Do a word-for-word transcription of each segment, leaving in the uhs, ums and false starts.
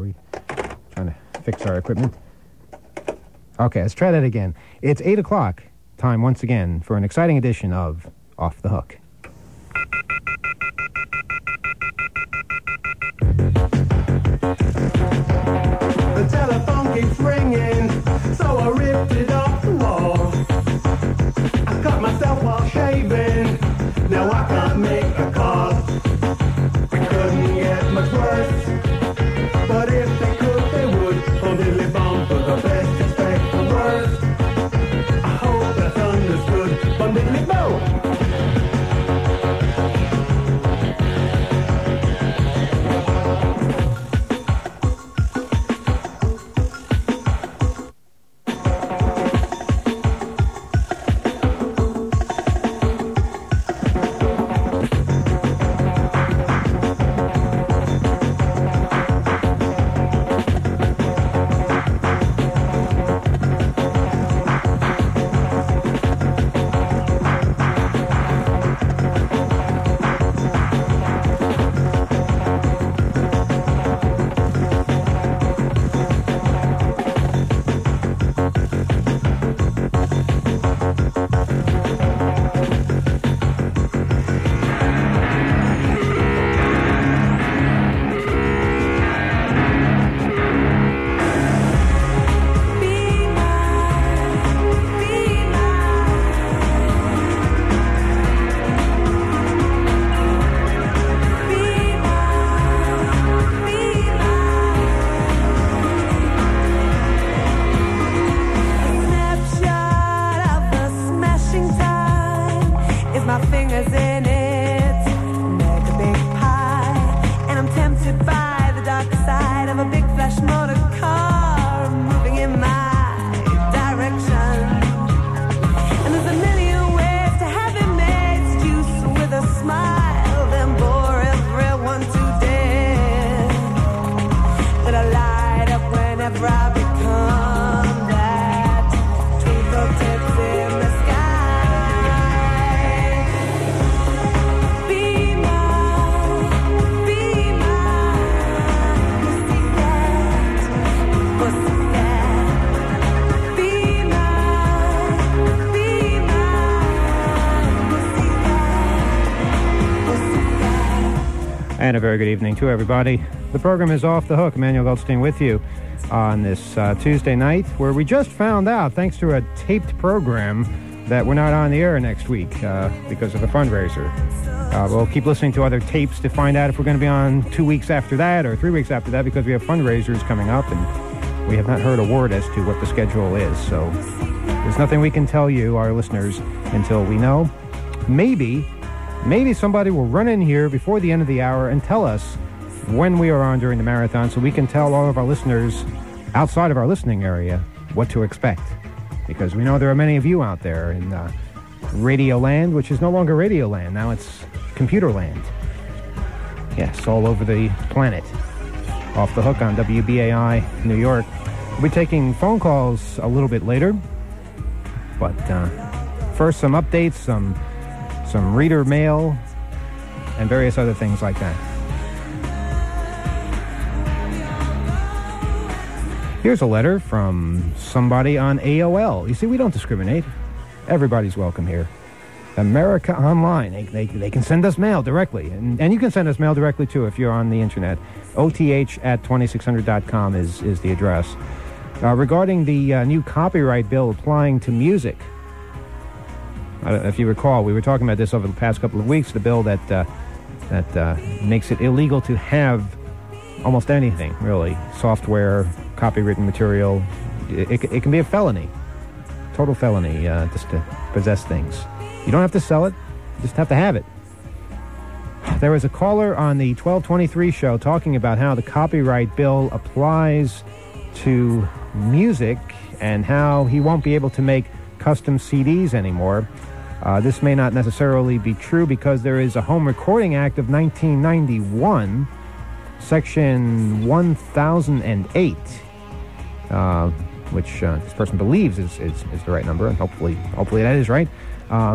we trying to fix our equipment. Okay, let's try that again. It's eight o'clock. Time once again for an exciting edition of Off the Hook. The telephone keeps ringing, so I ripped it off the wall. I cut myself while shaving, now I can't make a call. It couldn't get much worse, but if they could, they would. Bum diddly bum, for the best, expect the worst. I hope that's understood. Bum diddly bum. And a very good evening to everybody. The program is Off the Hook. Emmanuel Goldstein with you on this uh, Tuesday night, where we just found out, thanks to a taped program, that we're not on the air next week uh, because of a fundraiser. Uh, we'll keep listening to other tapes to find out if we're going to be on two weeks after that or three weeks after that, because we have fundraisers coming up, and we have not heard a word as to what the schedule is. So there's nothing we can tell you, our listeners, until we know. Maybe... Maybe somebody will run in here before the end of the hour and tell us when we are on during the marathon, so we can tell all of our listeners outside of our listening area what to expect. Because we know there are many of you out there in uh, Radio Land, which is no longer Radio Land. Now it's Computer Land. Yes, all over the planet. Off the Hook on W B A I New York. We'll be taking phone calls a little bit later. But uh, first, some updates, some... some reader mail, and various other things like that. Here's a letter from somebody on A O L. You see, we don't discriminate. Everybody's welcome here. America Online. They, they, they can send us mail directly. And, and you can send us mail directly, too, if you're on the Internet. O T H at twenty-six hundred dot com is, is the address. Uh, regarding the uh, new copyright bill applying to music, Uh, if you recall, we were talking about this over the past couple of weeks, the bill that uh, that uh, makes it illegal to have almost anything, really. Software, copywritten material. It, it, it can be a felony, total felony, uh, just to possess things. You don't have to sell it, you just have to have it. There was a caller on the twelve twenty-three show talking about how the copyright bill applies to music and how he won't be able to make custom C Ds anymore. Uh, this may not necessarily be true because there is a Home Recording Act of nineteen ninety-one, Section one thousand eight, uh, which uh, this person believes is, is, is the right number, and hopefully, hopefully that is right. Um,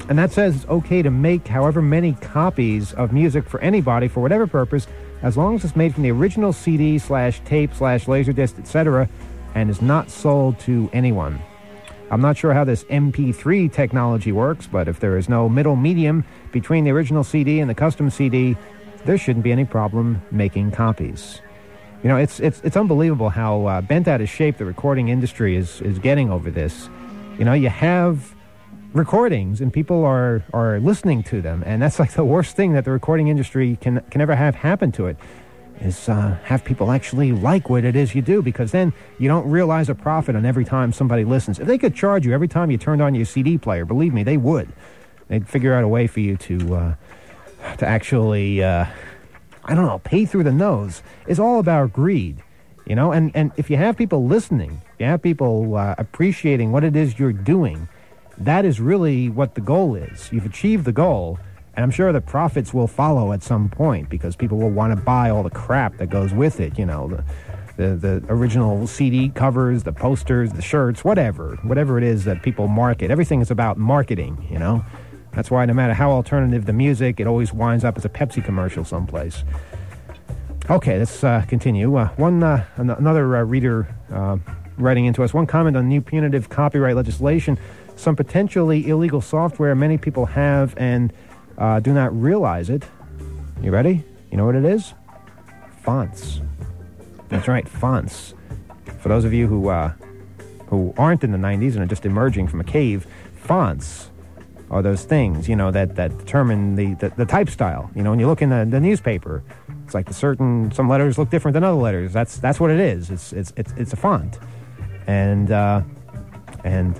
And that says it's okay to make however many copies of music for anybody for whatever purpose, as long as it's made from the original C D slash tape slash laserdisc, et cetera, and is not sold to anyone. I'm not sure how this M P three technology works, but if there is no middle medium between the original C D and the custom C D, there shouldn't be any problem making copies. You know, it's it's it's unbelievable how uh, bent out of shape the recording industry is is getting over this. You know, you have recordings and people are, are listening to them, and that's like the worst thing that the recording industry can can ever have happen to it, is uh, have people actually like what it is you do, because then you don't realize a profit on every time somebody listens. If they could charge you every time you turned on your C D player, believe me, they would. They'd figure out a way for you to uh, to actually, uh, I don't know, pay through the nose. It's all about greed, you know, and, and if you have people listening, you have people uh, appreciating what it is you're doing, that is really what the goal is. You've achieved the goal, and I'm sure the profits will follow at some point, because people will want to buy all the crap that goes with it, you know, the, the the original C D covers, the posters, the shirts, whatever, whatever it is that people market. Everything is about marketing, you know. That's why no matter how alternative the music, it always winds up as a Pepsi commercial someplace. Okay, let's uh, continue. Uh, one uh, an- another uh, reader uh, writing into us, one comment on new punitive copyright legislation. Some potentially illegal software many people have and uh, do not realize it. You ready? You know what it is? Fonts. That's right, fonts. For those of you who uh, who aren't in the nineties and are just emerging from a cave, fonts are those things, you know, that, that determine the, the, the type style. You know, when you look in the, the newspaper, it's like the certain, some letters look different than other letters. That's that's what it is. It's it's it's, it's a font. And, uh, and...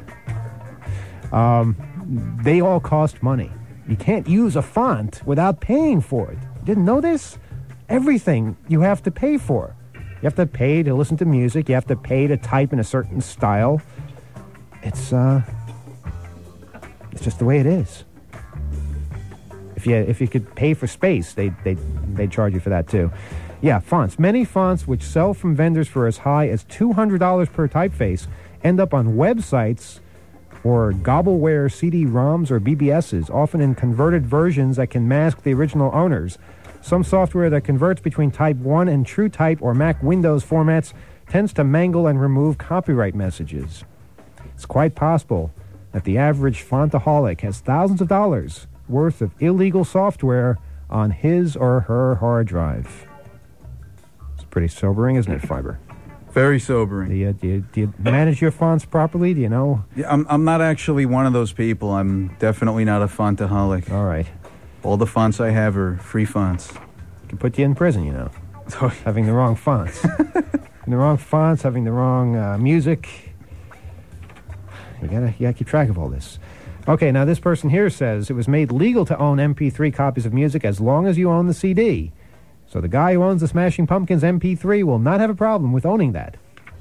Um, they all cost money. You can't use a font without paying for it. You didn't know this? Everything you have to pay for. You have to pay to listen to music. You have to pay to type in a certain style. It's, uh, it's just the way it is. If you, if you could pay for space, they, they, they'd charge you for that too. Yeah, fonts. Many fonts which sell from vendors for as high as two hundred dollars per typeface end up on websites or gobbleware C D ROMs or B B Ss, often in converted versions that can mask the original owners. Some software that converts between Type one and TrueType or Mac Windows formats tends to mangle and remove copyright messages. It's quite possible that the average fontaholic has thousands of dollars worth of illegal software on his or her hard drive. It's pretty sobering, isn't it, Fiber? Very sobering. Do you, do, you, do you manage your fonts properly? Do you know? Yeah, I'm I'm not actually one of those people. I'm definitely not a fontaholic. All right. All the fonts I have are free fonts. Can put you in prison, you know. Having the wrong fonts. having the wrong fonts, having the wrong uh, music. You gotta, you gotta keep track of all this. Okay, now this person here says it was made legal to own M P three copies of music as long as you own the C D. So the guy who owns the Smashing Pumpkins M P three will not have a problem with owning that.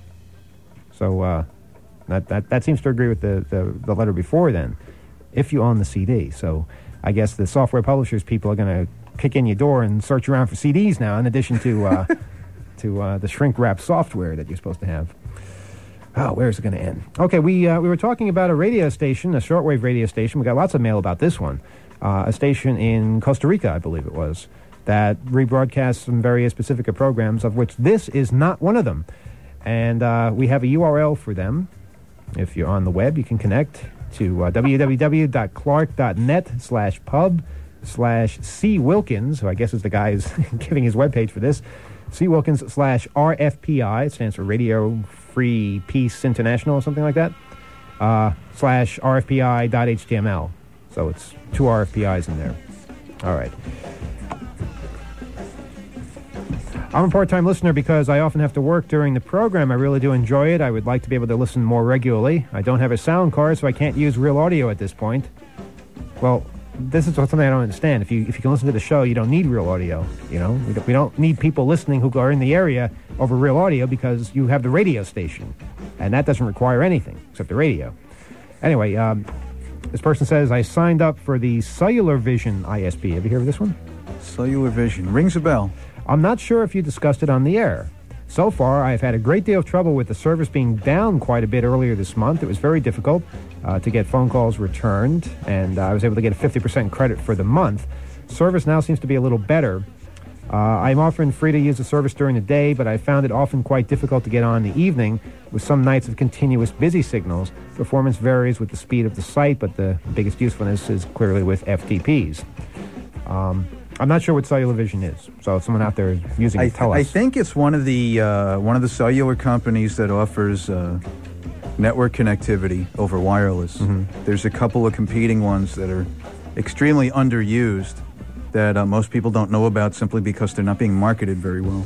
So uh, that, that that seems to agree with the, the, the letter before then, if you own the C D. So I guess the software publishers people are going to kick in your door and search around for C Ds now, in addition to uh, to uh, the shrink-wrap software that you're supposed to have. Oh, where is it going to end? Okay, we uh, we were talking about a radio station, a shortwave radio station. We got lots of mail about this one. Uh, a station in Costa Rica, I believe it was, that rebroadcasts some various Pacifica programs, of which this is not one of them. And uh, we have a U R L for them. If you're on the web, you can connect to uh, www.clark.net slash pub slash C. Wilkins, who I guess is the guy who's giving his webpage for this, C. Wilkins slash R F P I, it stands for Radio Free Peace International or something like that, uh, slash R F P I dot H T M L. So it's two R F P Is in there. All right. I'm a part-time listener because I often have to work during the program. I really do enjoy it. I would like to be able to listen more regularly. I don't have a sound card, so I can't use real audio at this point. Well, this is something I don't understand. If you if you can listen to the show, you don't need real audio. You know, we don't, we don't need people listening who are in the area over real audio because you have the radio station, and that doesn't require anything except the radio. Anyway, um, this person says, I signed up for the Cellular Vision I S P. Have you heard of this one? Cellular Vision. Rings a bell. I'm not sure if you discussed it on the air. So far, I've had a great deal of trouble with the service being down quite a bit earlier this month. It was very difficult uh, to get phone calls returned, and uh, I was able to get a fifty percent credit for the month. Service now seems to be a little better. Uh, I'm often free to use the service during the day, but I found it often quite difficult to get on in the evening with some nights of continuous busy signals. Performance varies with the speed of the site, but the biggest usefulness is clearly with F T Ps. Um, I'm not sure what Cellular Vision is, so if someone out there is using it, I, tell th- us. I think it's one of the uh, one of the cellular companies that offers uh, network connectivity over wireless. Mm-hmm. There's a couple of competing ones that are extremely underused that uh, most people don't know about simply because they're not being marketed very well.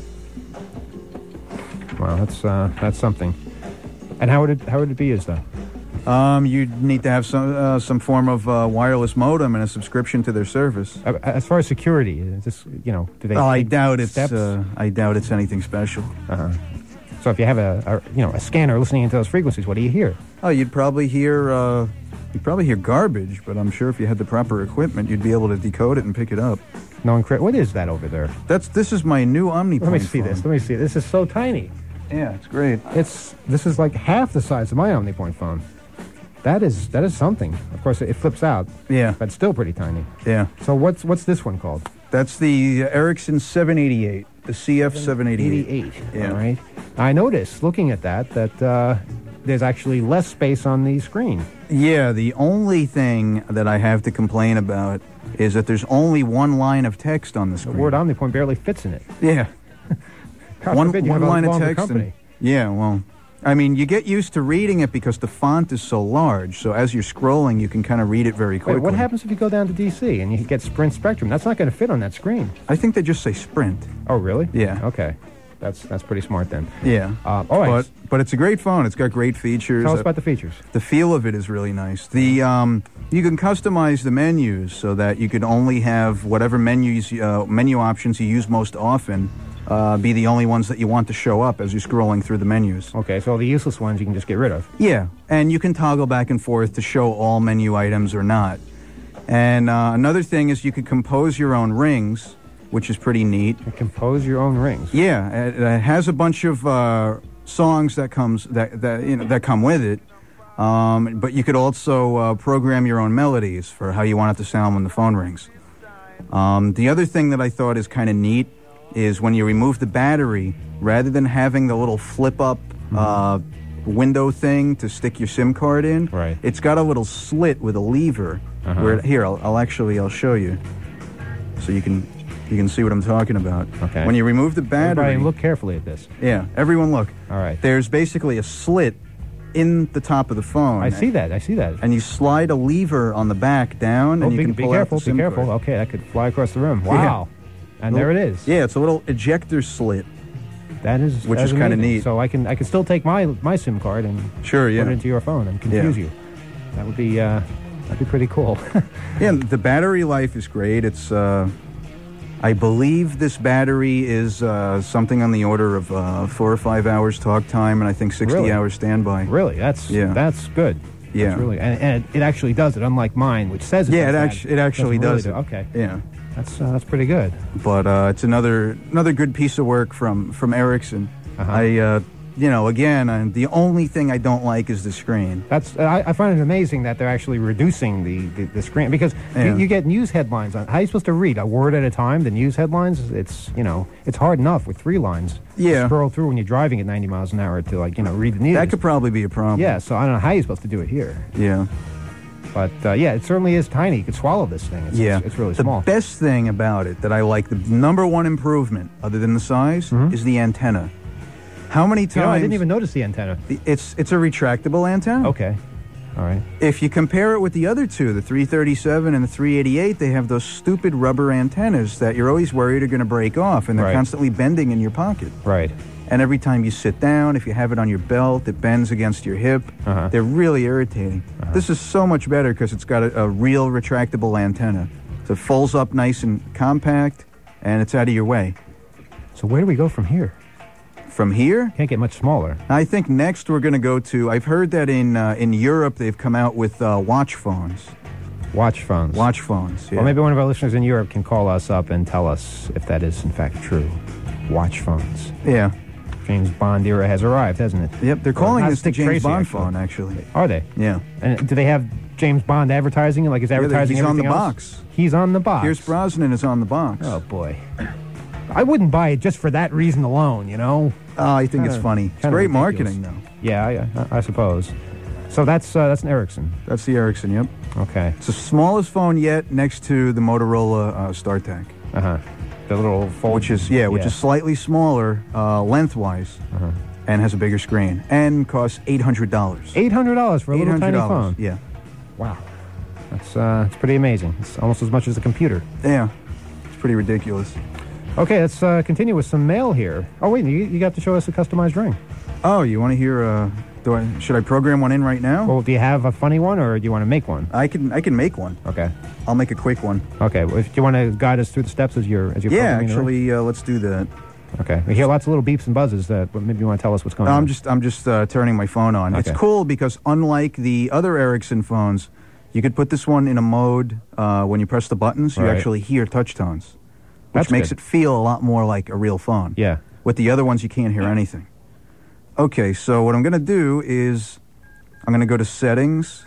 Wow, that's uh, that's something. And how would it how would it be used though? Um, you'd need to have some uh, some form of uh, wireless modem and a subscription to their service. Uh, As far as security, is this, you know, do they? Oh, I take doubt it's steps? uh, I doubt it's anything special. Uh-huh. So if you have a, a you know a scanner listening into those frequencies, what do you hear? Oh, you'd probably hear uh, you'd probably hear garbage, but I'm sure if you had the proper equipment, you'd be able to decode it and pick it up. No encrypt. What is that over there? That's this is my new OmniPoint. Let me see phone. this. Let me see. This is so tiny. Yeah, it's great. It's this is like half the size of my OmniPoint phone. That is that is something. Of course, it flips out, Yeah, but still pretty tiny. yeah. So what's what's this one called? That's the Ericsson seven eighty-eight, the C F seven eighty-eight. eighty-eight. Yeah. All right. I noticed looking at that that uh, there's actually less space on the screen. Yeah, the only thing that I have to complain about is that there's only one line of text on the The screen. word OmniPoint barely fits in it. Yeah, God one forbid you one have a line of longer text. company. And, yeah, well, I mean, you get used to reading it because the font is so large. So as you're scrolling, you can kind of read it very quickly. Wait, what happens if you go down to D C and you get Sprint Spectrum? That's not going to fit on that screen. I think they just say Sprint. Oh, really? Yeah. Okay. That's that's pretty smart then. Yeah. Uh, all right. But but it's a great phone. It's got great features. Tell us Uh, about the features. The feel of it is really nice. The um, you can customize the menus so that you could only have whatever menus uh, menu options you use most often uh, be the only ones that you want to show up as you're scrolling through the menus. Okay, so all the useless ones you can just get rid of. Yeah, and you can toggle back and forth to show all menu items or not. And uh, another thing is you can compose your own rings, which is pretty neat. You compose your own rings. Yeah, it, it has a bunch of uh, songs that comes that that you know that come with it. Um, but you could also uh, program your own melodies for how you want it to sound when the phone rings. Um, the other thing that I thought is kind of neat is when you remove the battery, rather than having the little flip-up uh, window thing to stick your SIM card in, Right. it's got a little slit with a lever. Uh-huh. Where here, I'll, I'll actually I'll show you, so you can you can see what I'm talking about. Okay. When you remove the battery, Everybody look carefully at this. yeah, everyone look. All right. There's basically a slit in the top of the phone. I see that. I see that. And you slide a lever on the back down, Oh, and you be, can be pull careful. out the Be SIM careful. card. Okay, that could fly across the room. Wow. And there it is. Yeah, it's a little ejector slit. That is Which that is kinda amazing. neat. So I can I can still take my my SIM card and Sure, yeah. put it into your phone and confuse Yeah. you. That would be uh, that'd be pretty cool. Yeah, the battery life is great. It's, uh, I believe this battery is uh, something on the order of uh, four or five hours talk time, and I think sixty Really? hours standby. Really, that's Yeah. that's good. Yeah. That's really, and, and it, it actually does it. Unlike mine, which says it Yeah, does it that, actually it actually doesn't does really it. do- Okay, Yeah, that's uh, that's pretty good. but uh, it's another another good piece of work from from Ericsson. Uh-huh. I, uh, you know, again, uh, the only thing I don't like is the screen. That's I, I find it amazing that they're actually reducing the, the, the screen because Yeah. you, you get news headlines on. How are you supposed to read a word at a time? The news headlines, it's you know it's hard enough with three lines. Yeah. to scroll through when you're driving at ninety miles an hour to like you know read the news. That could probably be a problem. yeah, so I don't know how you're supposed to do it here, Yeah. but uh, yeah, it certainly is tiny. You could swallow this thing. It's, Yeah. it's, it's really the small. best thing about it that I like, the number one improvement, other than the size, is the antenna. How many times? Mm-hmm. You know, I didn't even notice the antenna. the- It's it's a retractable antenna. Okay, all right. If you compare it with the other two, the three thirty-seven and the three eighty-eight, they have those stupid rubber antennas that you're always worried are going to break off, and they're Right. constantly bending in your pocket. Right. And every time you sit down, if you have it on your belt, it bends against your hip. Uh-huh. They're really irritating. This is so much better because it's got a, a real retractable antenna. So it folds up nice and compact, and it's out of your way. So where do we go from here? From here, Can't get much smaller. I think next we're going to go to, I've heard that in uh, in Europe they've come out with uh, watch phones. Watch phones. Watch phones, yeah. Well, maybe one of our listeners in Europe can call us up and tell us if that is in fact true. Watch phones. Yeah. James Bond era has arrived, hasn't it? Yep, they're calling not this the Dick James Tracy, Bond actually. phone, actually. Are they? Yeah. And do they have James Bond advertising it? Like, is Yeah, they- advertising he's on the everything else? box. He's on the box. Pierce Brosnan is on the box. Oh, boy. I wouldn't buy it just for that reason alone, you know? Oh, I think it's Kinda- funny. It's kinda great ridiculous. marketing, though. Yeah, I, I suppose. So that's uh, that's an Ericsson. That's the Ericsson, yep. Okay. It's the smallest phone yet next to the Motorola uh, StarTAC. Uh-huh. The little fold. Which is, yeah, which is slightly smaller uh, lengthwise Uh-huh. and has a bigger screen and costs eight hundred dollars. eight hundred dollars for a little tiny phone. Yeah. Wow. That's, uh, that's pretty amazing. It's almost as much as a computer. Yeah. It's pretty ridiculous. Okay, let's uh, continue with some mail here. Oh, wait, you, you got to show us a customized ring. Oh, you want to hear, uh, do I, should I program one in right now? Well, do you have a funny one, or do you want to make one? I can I can make one. Okay. I'll make a quick one. Okay. Well, if, do you want to guide us through the steps as you're as you're Yeah, programming the ring? actually, uh, let's do that. Okay. We hear lots of little beeps and buzzes. That but maybe you want to tell us what's going No, on. I'm just I'm just uh, turning my phone on. Okay. It's cool because unlike the other Ericsson phones, you could put this one in a mode uh, when you press the buttons, you Right. actually hear touch tones, which That's makes good. it feel a lot more like a real phone. Yeah. With the other ones, you can't hear anything. Okay, so what I'm going to do is I'm going to go to settings.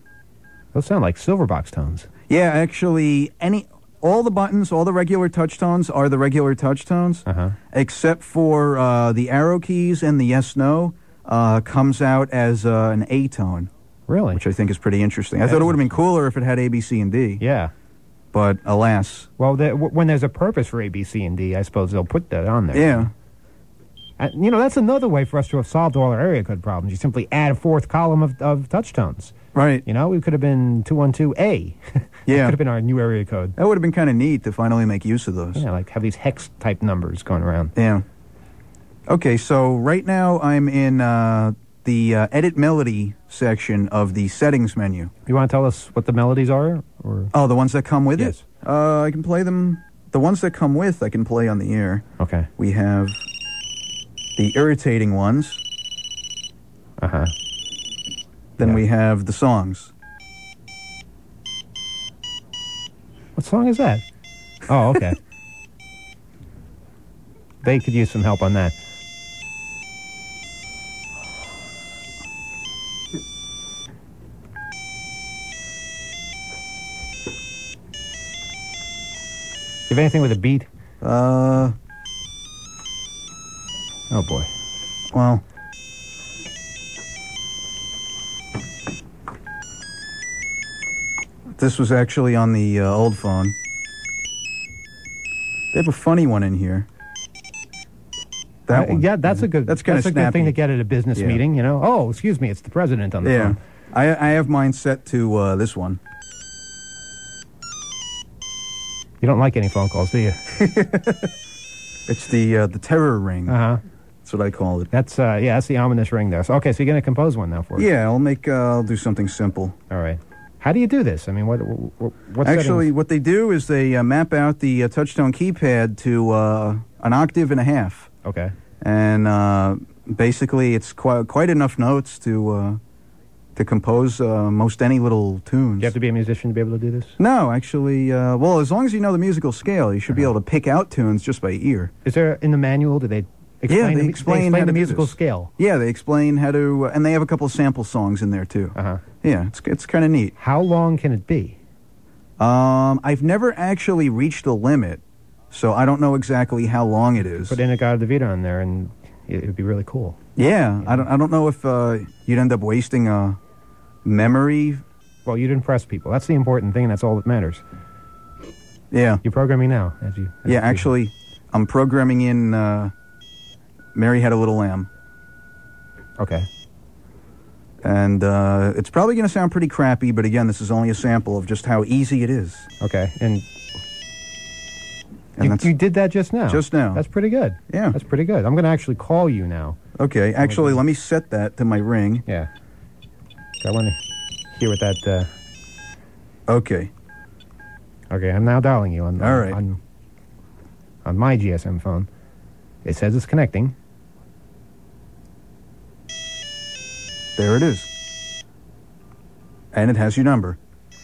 Those sound like Silverbox tones. Yeah, actually, any all the buttons, all the regular touch tones are the regular touch tones, Uh-huh. except for uh, the arrow keys and the yes no uh, comes out as uh, an A tone, Really? which I think is pretty interesting. I thought it would have been cooler if it had A, B, C, and D, Yeah. but alas, Well, there, w- when there's a purpose for A, B, C, and D, I suppose they'll put that on there. yeah. And, you know, that's another way for us to have solved all our area code problems. You simply add a fourth column of, of touch tones. Right. You know, we could have been two one two A. That Yeah. could have been our new area code. That would have been kind of neat to finally make use of those. Yeah, like have these hex type numbers going around. Yeah. Okay, so right now I'm in uh, the uh, edit melody section of the settings menu. You want to tell us what the melodies are? Or Oh, the ones that come with Yes. it? Uh, I can play them. The ones that come with, I can play on the air. Okay. We have the irritating ones. Uh-huh. Then Yeah. we have the songs. What song is that? Oh, okay. They could use some help on that. You have anything with a beat? Uh, Oh boy. well, this was actually on the uh, old phone. They have a funny one in here. That Uh, one. yeah, that's a good. That's kind of a good thing snappy. to get at a business Yeah. meeting. You know. Oh, excuse me, it's the president on the Yeah, phone. I I have mine set to uh, this one. You don't like any phone calls, do you? It's the uh, the terror ring. Uh huh. That's what I call it. That's uh, yeah, that's the ominous ring there. So okay, so you're gonna compose one now for us. Yeah, I'll make. Uh, I'll do something simple. All right. How do you do this? I mean, what what, what Actually, settings? what they do is they uh, map out the uh, touchtone keypad to uh, an octave and a half, Okay. and uh, basically, it's quite quite enough notes to uh, to compose uh, most any little tunes. Do you have to be a musician to be able to do this? No, actually, uh, well, as long as you know the musical scale, you should be able to pick out tunes just by ear. Is there in the manual? Do they explain? Yeah, they the, explain they how to the do musical this. scale. Yeah, they explain how to, uh, and they have a couple of sample songs in there too. Uh huh. Yeah, it's it's kind of neat. How long can it be? Um, I've never actually reached a limit, so I don't know exactly how long it is. Put Inagata Vita on there, and it would be really cool. Yeah, I don't. I don't know if uh, you'd end up wasting a memory. Well, you'd impress people. That's the important thing, and that's all that matters. Yeah, You're programming now, as you. as yeah. you- Actually, I'm programming in uh, "Mary Had a Little Lamb," Okay. and uh, it's probably going to sound pretty crappy. But again, this is only a sample of just how easy it is. Okay. And, And you, that's you did that just now. just now. That's pretty good. Yeah. That's pretty good. I'm going to actually call you now. Okay. Actually, let me set that to my ring. Yeah. I want to hear what that. Uh, Okay. okay, I'm now dialing you on. All right. On, on my G S M phone. It says it's connecting. There it is. And it has your number.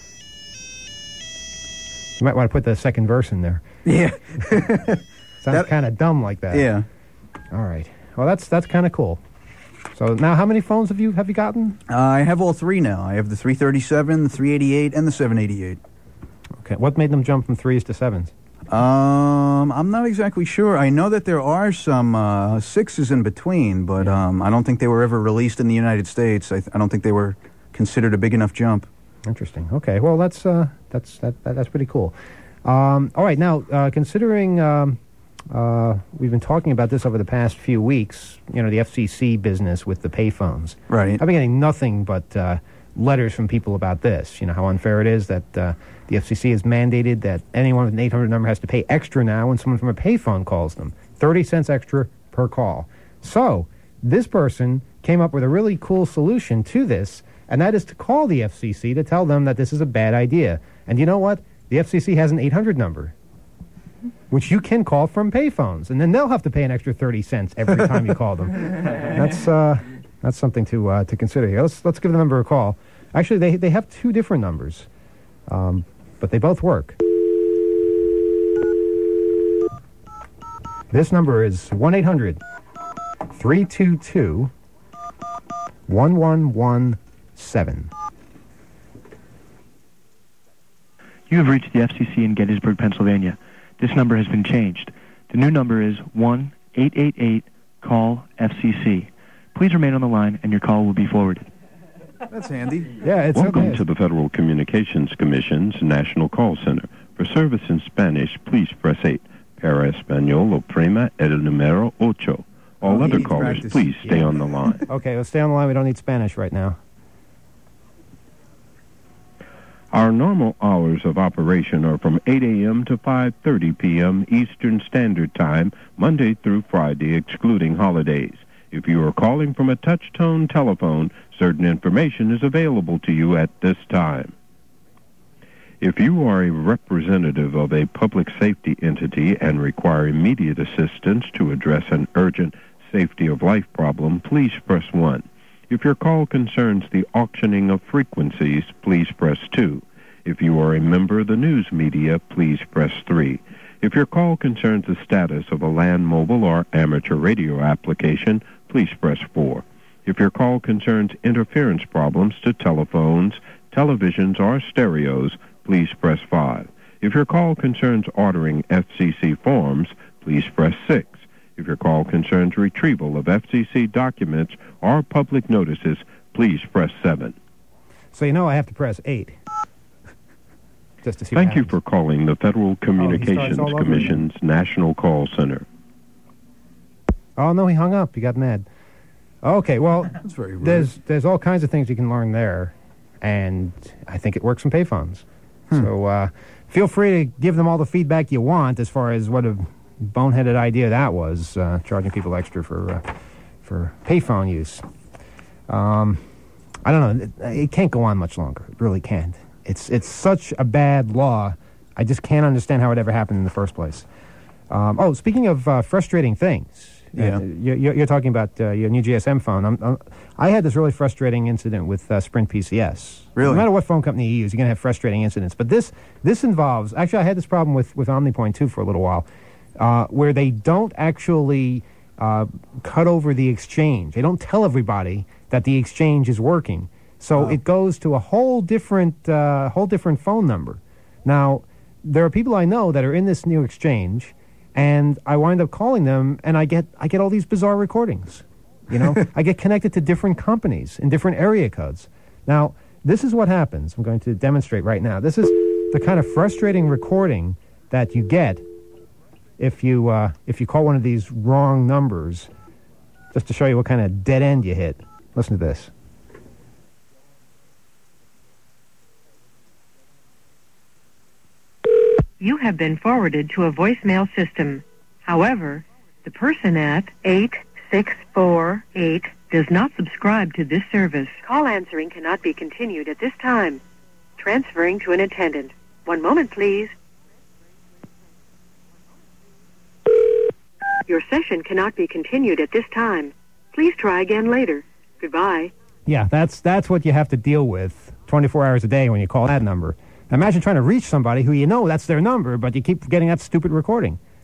You might want to put the second verse in there. Yeah. Sounds That- kind of dumb like that. Yeah. All right. Well, that's that's kind of cool. So now, how many phones have you have you gotten? Uh, I have all three now. I have the three thirty-seven, the three eighty-eight, and the seven eighty-eight. Okay. What made them jump from threes to sevens? Um, I'm not exactly sure. I know that there are some uh, sixes in between, but Yeah. um, I don't think they were ever released in the United States. I, th- I don't think they were considered a big enough jump. Interesting. Okay. Well, that's uh, that's that, that that's pretty cool. Um, all right. Now, uh, considering um, uh, we've been talking about this over the past few weeks, you know, the F C C business with the payphones. Right. I've been getting nothing but uh, letters from people about this. You know how unfair it is that uh, the F C C has mandated that anyone with an eight hundred number has to pay extra now when someone from a payphone calls them, thirty cents extra per call. So this person came up with a really cool solution to this, and that is to call the F C C to tell them that this is a bad idea. And you know what? The F C C has an eight hundred number, which you can call from payphones, and then they'll have to pay an extra thirty cents every time you call them. That's uh, that's something to uh, to consider here. Let's let's give the number a call. Actually, they they have two different numbers, um, but they both work. This number is one eight hundred three two two one one one seven. You have reached the F C C in Gettysburg, Pennsylvania. This number has been changed. The new number is one eight eight eight call F C C. Please remain on the line and your call will be forwarded. That's handy. Yeah, it's Welcome okay. to the Federal Communications Commission's National Call Center. For service in Spanish, please press eight. Para Español, oprima el número ocho. All Oh, he other needs callers, practice. please stay Yeah. on the line. Okay, let's stay on the line. We don't need Spanish right now. Our normal hours of operation are from eight a.m. to five thirty p.m. Eastern Standard Time, Monday through Friday, excluding holidays. If you are calling from a touch-tone telephone, certain information is available to you at this time. If you are a representative of a public safety entity and require immediate assistance to address an urgent safety of life problem, please press one. If your call concerns the auctioning of frequencies, please press two. If you are a member of the news media, please press three. If your call concerns the status of a land mobile or amateur radio application, please press four. If your call concerns interference problems to telephones, televisions, or stereos, please press five. If your call concerns ordering F C C forms, please press six. If your call concerns retrieval of F C C documents or public notices, please press seven. So you know I have to press eight. Just to see Thank what you happens. for calling the Federal Oh, Communications all over Commission's National Call Center. Oh, no, he hung up. He got mad. Okay, well, That's very rude. there's there's all kinds of things you can learn there, and I think it works from payphones. So uh, feel free to give them all the feedback you want as far as what a boneheaded idea that was, uh, charging people extra for uh, for payphone use. Um, I don't know. It, it can't go on much longer. It really can't. It's it's such a bad law. I just can't understand how it ever happened in the first place. Um, oh, speaking of uh, frustrating things, Yeah. uh, you're, you're talking about uh, your new G S M phone. I'm, I'm, I had this really frustrating incident with uh, Sprint P C S. Really? No matter what phone company you use, you're going to have frustrating incidents. But this this involves, actually, I had this problem with, with OmniPoint too for a little while, uh, where they don't actually uh, cut over the exchange. They don't tell everybody that the exchange is working. So Oh. it goes to a whole different uh, whole different phone number. Now, there are people I know that are in this new exchange, and I wind up calling them, and I get I get all these bizarre recordings. You know, I get connected to different companies in different area codes. Now, this is what happens. I'm going to demonstrate right now. This is the kind of frustrating recording that you get if you uh, if you call one of these wrong numbers. Just to show you what kind of dead end you hit. Listen to this. You have been forwarded to a voicemail system. However, the person at eight six four eight does not subscribe to this service. Call answering cannot be continued at this time. Transferring to an attendant. One moment, please. Your session cannot be continued at this time. Please try again later. Goodbye. Yeah, that's that's what you have to deal with twenty-four hours a day when you call that number. Imagine trying to reach somebody who you know that's their number, but you keep getting that stupid recording.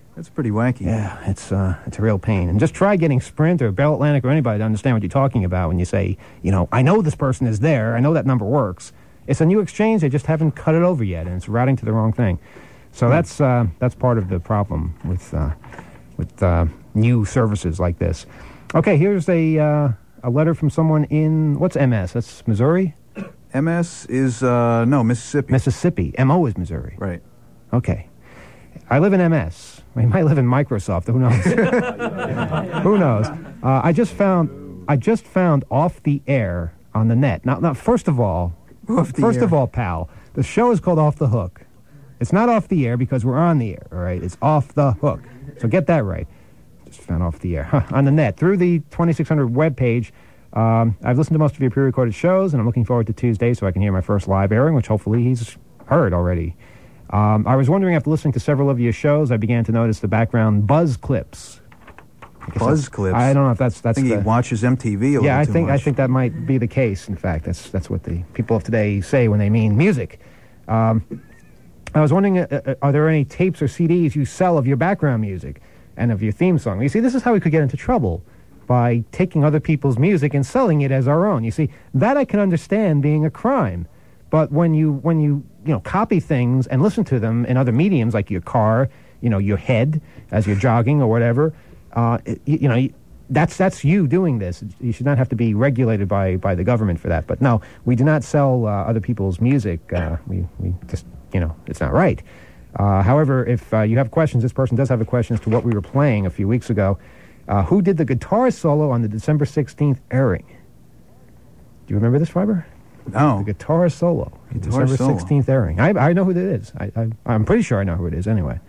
That's pretty wacky. Yeah, it's uh, it's a real pain. And just try getting Sprint or Bell Atlantic or anybody to understand what you're talking about when you say, you know, I know this person is there. I know that number works. It's a new exchange. They just haven't cut it over yet, and it's routing to the wrong thing. So mm. that's uh, that's part of the problem with uh, with uh, new services like this. Okay, here's a uh, a letter from someone in, what's M S? That's Missouri? M S is, uh, no, Mississippi. Mississippi. M O is Missouri. Right. Okay. I live in M S. We might live in Microsoft. Who knows? Who knows? Uh, I just found I just found Off the Air on the net. Now, now first of all, Off the first air. of all, pal, the show is called Off the Hook. It's not off the air because we're on the air, all right? It's Off the Hook. So get that right. Just found Off the Air. Huh, on the net. Through the twenty-six hundred webpage, um, I've listened to most of your pre-recorded shows, and I'm looking forward to Tuesday so I can hear my first live airing, which hopefully he's heard already. Um, I was wondering, after listening to several of your shows, I began to notice the background buzz clips. Buzz clips? I don't know if that's that's. I think the, he watches M T V a yeah, little I too think much. I think that might be the case. In fact, that's that's what the people of today say when they mean music. Um, I was wondering, uh, uh, are there any tapes or C Ds you sell of your background music and of your theme song? You see, this is how we could get into trouble, by taking other people's music and selling it as our own. You see, that I can understand being a crime. But when you when you you know copy things and listen to them in other mediums like your car, you know your head as you're jogging or whatever, uh, it, you, you know that's that's you doing this. You should not have to be regulated by, by the government for that. But no, we do not sell uh, other people's music. Uh, we we just you know it's not right. Uh, however, if uh, you have questions, this person does have a question as to what we were playing a few weeks ago. Uh, who did the guitar solo on the December sixteenth airing? Do you remember this, Fiber? No. The guitar solo. The Guitar December solo. sixteenth airing. I, I know who it is. I, I, I'm pretty sure I know who it is anyway.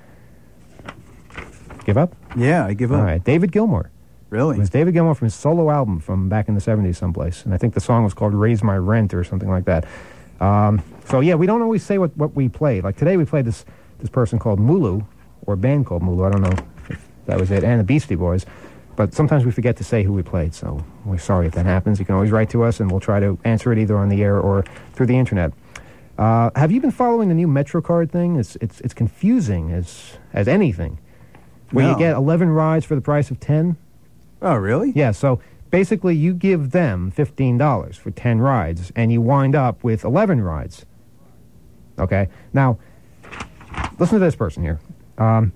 Give up? Yeah, I give up. All right. David Gilmour. Really? It was David Gilmour from his solo album from back in the seventies someplace. And I think the song was called Raise My Rent or something like that. Um, so, yeah, we don't always say what, what we played. Like today we played this, this person called Mulu, or a band called Mulu. I don't know if that was it. And the Beastie Boys. But sometimes we forget to say who we played, so we're sorry if that happens. You can always write to us, and we'll try to answer it either on the air or through the internet. Uh, have you been following the new MetroCard thing? It's it's it's confusing as as anything. Where No. you get eleven rides for the price of ten. Oh, really? Yeah. So basically, you give them fifteen dollars for ten rides, and you wind up with eleven rides. Okay. Now, listen to this person here. Um,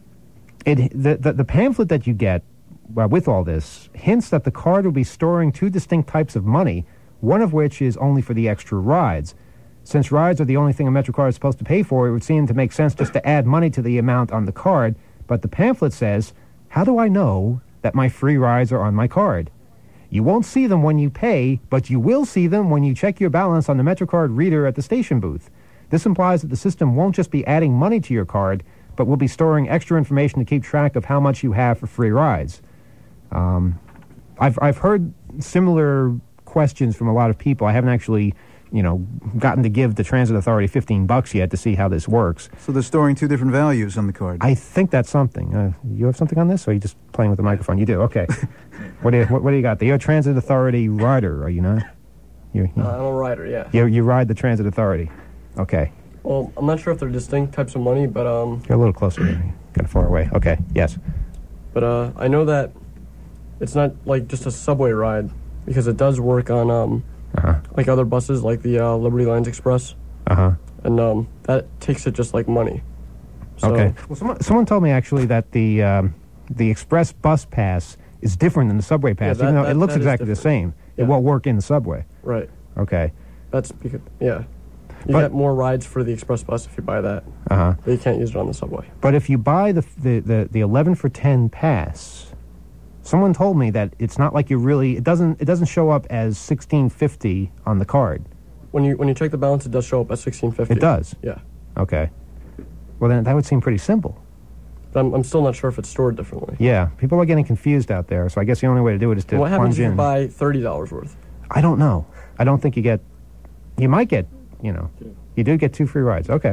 it the, the the pamphlet that you get. Uh, with all this, hints that the card will be storing two distinct types of money, one of which is only for the extra rides. Since rides are the only thing a MetroCard is supposed to pay for, it would seem to make sense just to add money to the amount on the card, but the pamphlet says, how do I know that my free rides are on my card? You won't see them when you pay, but you will see them when you check your balance on the MetroCard reader at the station booth. This implies that the system won't just be adding money to your card, but will be storing extra information to keep track of how much you have for free rides. Um, I've I've heard similar questions from a lot of people. I haven't actually, you know, gotten to give the Transit Authority fifteen bucks yet to see how this works. So they're storing two different values on the card. I think that's something. Uh, you have something on this, or are you just playing with the microphone? You do. Okay. what do you what, what do you got? You're a Transit Authority rider, are you not? You you, Uh, I'm a rider, yeah. you you ride the Transit Authority. Okay. Well, I'm not sure if they're distinct types of money, but um, You're a little closer. Kind of far away. Okay. Yes. but uh, I know that it's not like just a subway ride because it does work on um, Uh huh. like other buses, like the uh, Liberty Lines Express, Uh huh. and um, that takes it just like money. So, Okay. Well, someone, someone told me actually that the um, the express bus pass is different than the subway pass, that- even though that- it looks that is exactly the different. same. Yeah. It won't work in the subway. Right. Okay. That's because yeah, you But- get more rides for the express bus if you buy that, Uh huh. but you can't use it on the subway. But if you buy the the the, the eleven for ten pass, someone told me that it's not like you really it doesn't it doesn't show up as sixteen fifty on the card. When you when you check the balance, it does show up at sixteen fifty. It does. Yeah, Okay. Well, then that would seem pretty simple. but I'm I'm still not sure if it's stored differently. Yeah. People are getting confused out there, so I guess the only way to do it is to And what happens plunge if you in. buy thirty dollars worth? I don't know. I don't think you get. You might get. You know. You do get two free rides. Okay.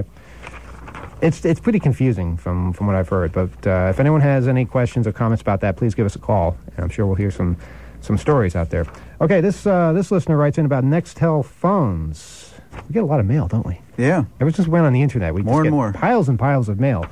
It's it's pretty confusing from, from what I've heard. But uh, if anyone has any questions or comments about that, please give us a call, and I'm sure we'll hear some some stories out there. Okay. This uh, this listener writes in about Nextel phones. We get a lot of mail, don't we? Yeah. Ever since we went on the internet, we More just and get more. piles and piles of mail.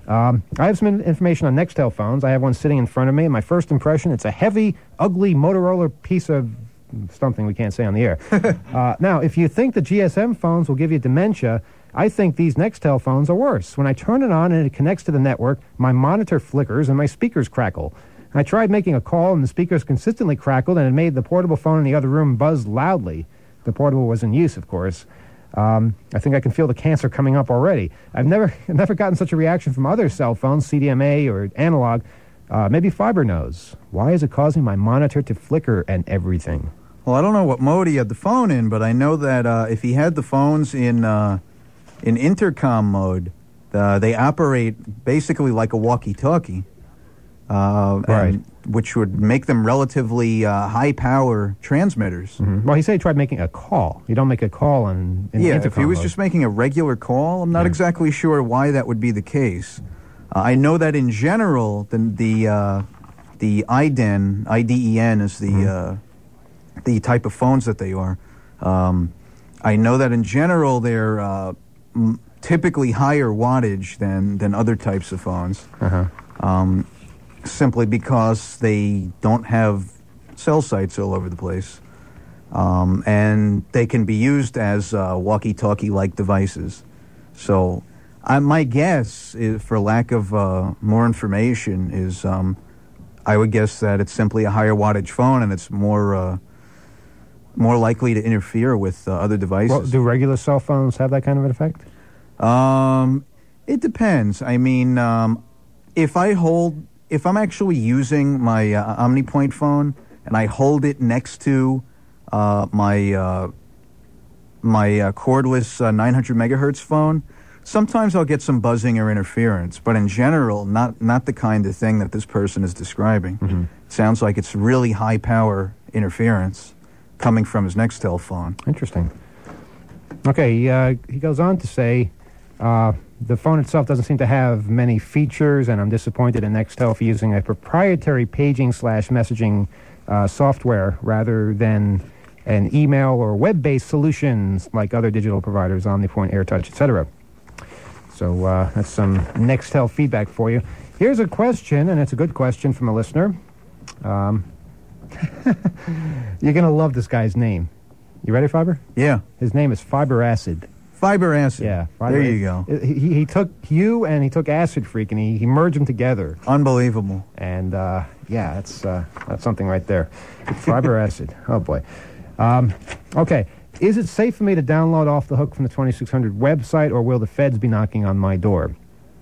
Um, I have some in- information on Nextel phones. I have one sitting in front of me. And my first impression, it's a heavy, ugly Motorola piece of something we can't say on the air. uh, now, if you think the G S M phones will give you dementia, I think these Nextel phones are worse. When I turn it on and it connects to the network, my monitor flickers and my speakers crackle. I tried making a call and the speakers consistently crackled and it made the portable phone in the other room buzz loudly. The portable was in use, of course. Um, I think I can feel the cancer coming up already. I've never never gotten such a reaction from other cell phones, C D M A or analog. Uh, maybe Fiber knows. Why is it causing my monitor to flicker and everything? Well, I don't know what mode he had the phone in, but I know that uh, if he had the phones in uh, in intercom mode, uh, they operate basically like a walkie-talkie, uh, Right. and, which would make them relatively uh, high-power transmitters. Mm-hmm. Well, he said he tried making a call. You don't make a call in, in Yeah, intercom if he was mode. just making a regular call, I'm not Yeah. exactly sure why that would be the case. Uh, I know that in general, the the uh, the I D E N, I D E N is the Mm-hmm. uh, the type of phones that they are. Um, I know that in general they're uh, m- typically higher wattage than than other types of phones, Uh-huh. um, simply because they don't have cell sites all over the place, um, and they can be used as uh, walkie-talkie-like devices. So, I, my guess, is, for lack of uh, more information, is um, I would guess that it's simply a higher wattage phone, and it's more uh, more likely to interfere with uh, other devices. Well, do regular cell phones have that kind of an effect? Um, it depends. I mean, um, if I hold, if I'm actually using my uh, OmniPoint phone and I hold it next to uh, my uh, my uh, cordless uh, nine hundred megahertz phone, sometimes I'll get some buzzing or interference. But in general, not not the kind of thing that this person is describing. Mm-hmm. It sounds like it's really high power interference coming from his Nextel phone. Interesting. Okay, he, uh, he goes on to say, uh, the phone itself doesn't seem to have many features, and I'm disappointed in Nextel for using a proprietary paging slash messaging uh, software rather than an email or web-based solutions like other digital providers, OmniPoint, AirTouch, et cetera. So uh, that's some Nextel feedback for you. Here's a question, and it's a good question from a listener. Um, you're going to love this guy's name. You ready, Fiber? Yeah. His name is Fiber Acid. Fiber acid. Yeah. Fiber There you go. He, he, he took you and he took Acid Freak and he, he merged them together. Unbelievable. And, uh, yeah, that's, uh, that's something right there. Fiber Acid. Oh, boy. Um, okay. Is it safe for me to download Off the Hook from the twenty-six hundred website, or will the feds be knocking on my door?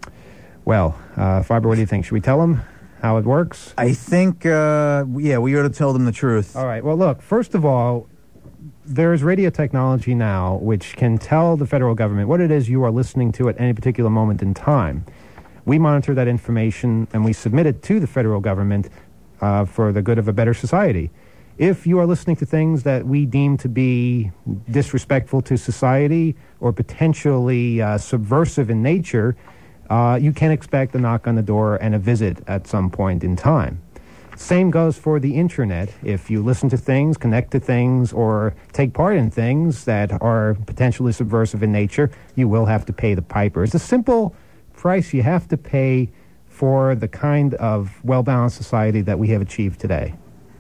Well, uh, Fiber, what do you think? Should we tell them how it works? I think, uh, yeah, we ought to tell them the truth. All right. Well, look, first of all, there's radio technology now which can tell the federal government what it is you are listening to at any particular moment in time. We monitor that information and we submit it to the federal government uh, for the good of a better society. If you are listening to things that we deem to be disrespectful to society or potentially uh, subversive in nature, uh, you can expect a knock on the door and a visit at some point in time. Same goes for the internet. If you listen to things, connect to things, or take part in things that are potentially subversive in nature, you will have to pay the piper. It's a simple price you have to pay for the kind of well-balanced society that we have achieved today.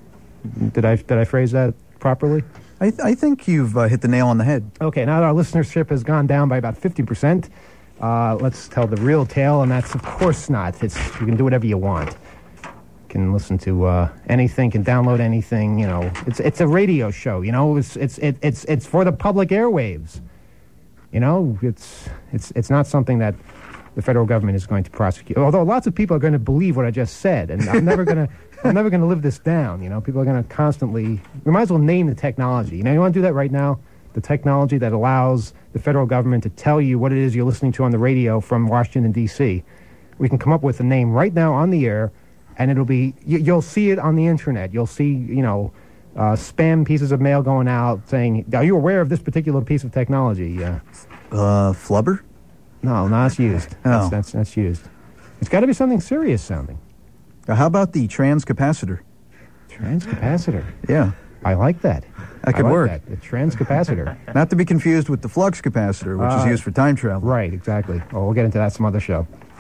Did I did I phrase that properly? I, th- I think you've uh, hit the nail on the head. Okay, now that our listenership has gone down by about fifty percent, uh, let's tell the real tale, and that's of course not. It's, you can do whatever you want. Can listen to uh, anything, can download anything. You know, it's it's a radio show. You know, it's it's it, it's it's for the public airwaves. You know, it's it's it's not something that the federal government is going to prosecute. Although lots of people are going to believe what I just said, and I'm never going to I'm never going to live this down. You know, people are going to constantly. We might as well name the technology. You know, you want to do that right now. The technology that allows the federal government to tell you what it is you're listening to on the radio from Washington D C. We can come up with a name right now on the air. And it'll be, you, you'll see it on the internet. You'll see, you know, uh, spam pieces of mail going out saying, are you aware of this particular piece of technology? Uh, Uh, flubber? no, no, it's used. Oh. That's, that's, that's used. It's got to be something serious sounding. Uh, how about the transcapacitor? Transcapacitor. Yeah, I like that. that could I like work. That. The transcapacitor. Not to be confused with the flux capacitor, which is Uh, used for time travel. Right, exactly. Oh, we'll get into that some other show.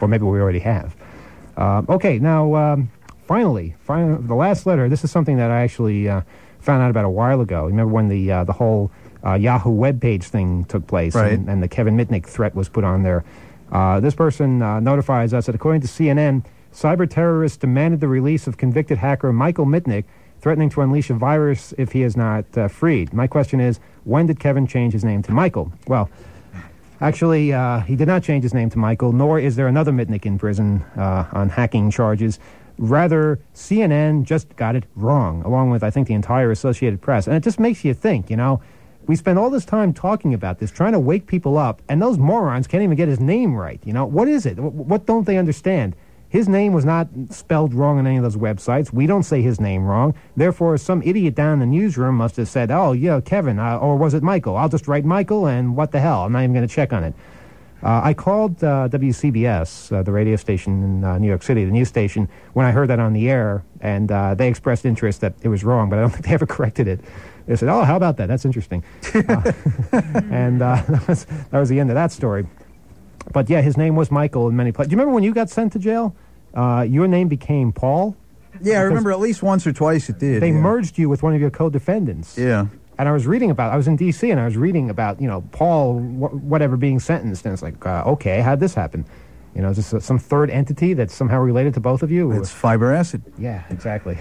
or maybe we already have. Uh, okay, now, um, finally, finally, the last letter. This is something that I actually uh, found out about a while ago. Remember when the uh, the whole uh, Yahoo webpage thing took place, Right. and, and the Kevin Mitnick threat was put on there? Uh, this person uh, notifies us that according to C N N, cyber terrorists demanded the release of convicted hacker Michael Mitnick, threatening to unleash a virus if he is not uh, freed. My question is, when did Kevin change his name to Michael? Well, actually, uh, he did not change his name to Michael, nor is there another Mitnick in prison uh, on hacking charges. Rather, C N N just got it wrong, along with, I think, the entire Associated Press. And it just makes you think, you know, we spend all this time talking about this, trying to wake people up, and those morons can't even get his name right. You know, what is it? What, what don't they understand? His name was not spelled wrong on any of those websites. We don't say his name wrong. Therefore, some idiot down in the newsroom must have said, oh, yeah, Kevin, uh, or was it Michael? I'll just write Michael, and what the hell? I'm not even going to check on it. Uh, I called uh, W C B S, uh, the radio station in uh, New York City, the news station, when I heard that on the air, and uh, they expressed interest that it was wrong, but I don't think they ever corrected it. They said, oh, how about that? That's interesting. uh, and uh, that, was, that was the end of that story. But, yeah, his name was Michael in many places. Do you remember when you got sent to jail? Uh, your name became Paul? Yeah, I remember at least once or twice it did. They yeah. merged you with one of your co-defendants. Yeah. And I was reading about, I was in D C and I was reading about, you know, Paul, wh- whatever, being sentenced. And it's like, uh, okay, how'd this happen? You know, is this uh, some third entity that's somehow related to both of you? It's fiber acid. Yeah, exactly.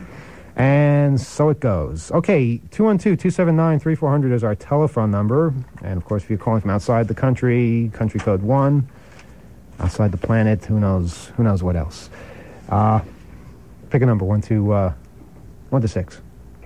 And so it goes. Okay, two one two, two seven nine, three four zero zero is our telephone number. And, of course, if you're calling from outside the country, country code one. Outside the planet, who knows, who knows what else. Uh, pick a number, one to, uh, one to six.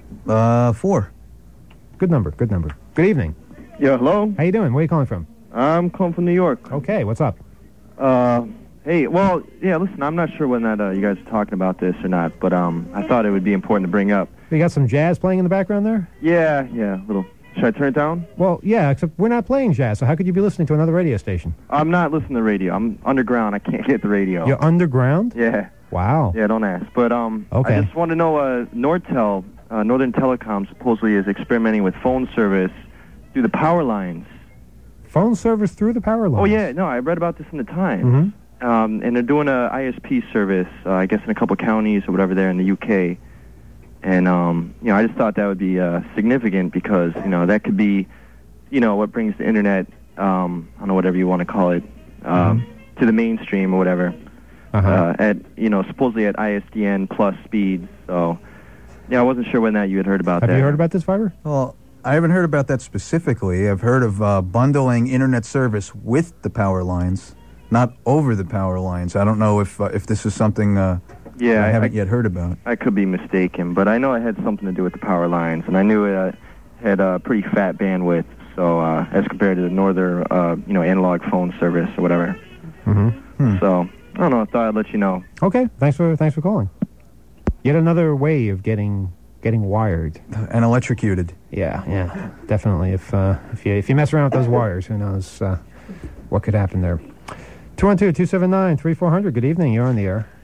Uh, four. Good number, good number. Good evening. Yeah, hello? How you doing? Where are you calling from? I'm calling from New York. Okay, what's up? Uh, hey, well, yeah, listen, I'm not sure when that, uh, you guys are talking about this or not, but, um, I thought it would be important to bring up. You got some jazz playing in the background there? Yeah, yeah, a little. Should I turn it down? Well, yeah, except we're not playing jazz, so how could you be listening to another radio station? I'm not listening to the radio. I'm underground. I can't get the radio. You're underground? Yeah. Wow. Yeah, don't ask. But, um, Okay. I just want to know, uh, Nortel, uh, Northern Telecom supposedly is experimenting with phone service through the power lines. Phone service through the power lines? Oh, yeah, no, I read about this in the Times. Mm-hmm. Um, and they're doing a I S P service, uh, I guess in a couple counties or whatever there in the U K. And, um, you know, I just thought that would be uh, significant because, you know, that could be, you know, what brings the Internet, um, I don't know, whatever you want to call it, um, mm-hmm. to the mainstream or whatever. Uh-huh. Uh, at, you know, supposedly at I S D N plus speeds. So, yeah, I wasn't sure when that you had heard about Have that. you heard about this, Fiber? Well, I haven't heard about that specifically. I've heard of uh, bundling internet service with the power lines, not over the power lines. I don't know if uh, if this is something uh, yeah, I haven't I, yet heard about. I could be mistaken, but I know it had something to do with the power lines, and I knew it uh, had a pretty fat bandwidth, so uh, as compared to the northern, uh, you know, analog phone service or whatever. Mm-hmm. Hmm. So, I don't know, I thought I'd let you know. Okay, thanks for thanks for calling. Yet another way of getting getting wired. And electrocuted. Yeah, yeah, definitely. If uh, if you if you mess around with those wires, who knows uh, what could happen there. two one two, two seven nine, three four zero zero. Good evening. You're on the air.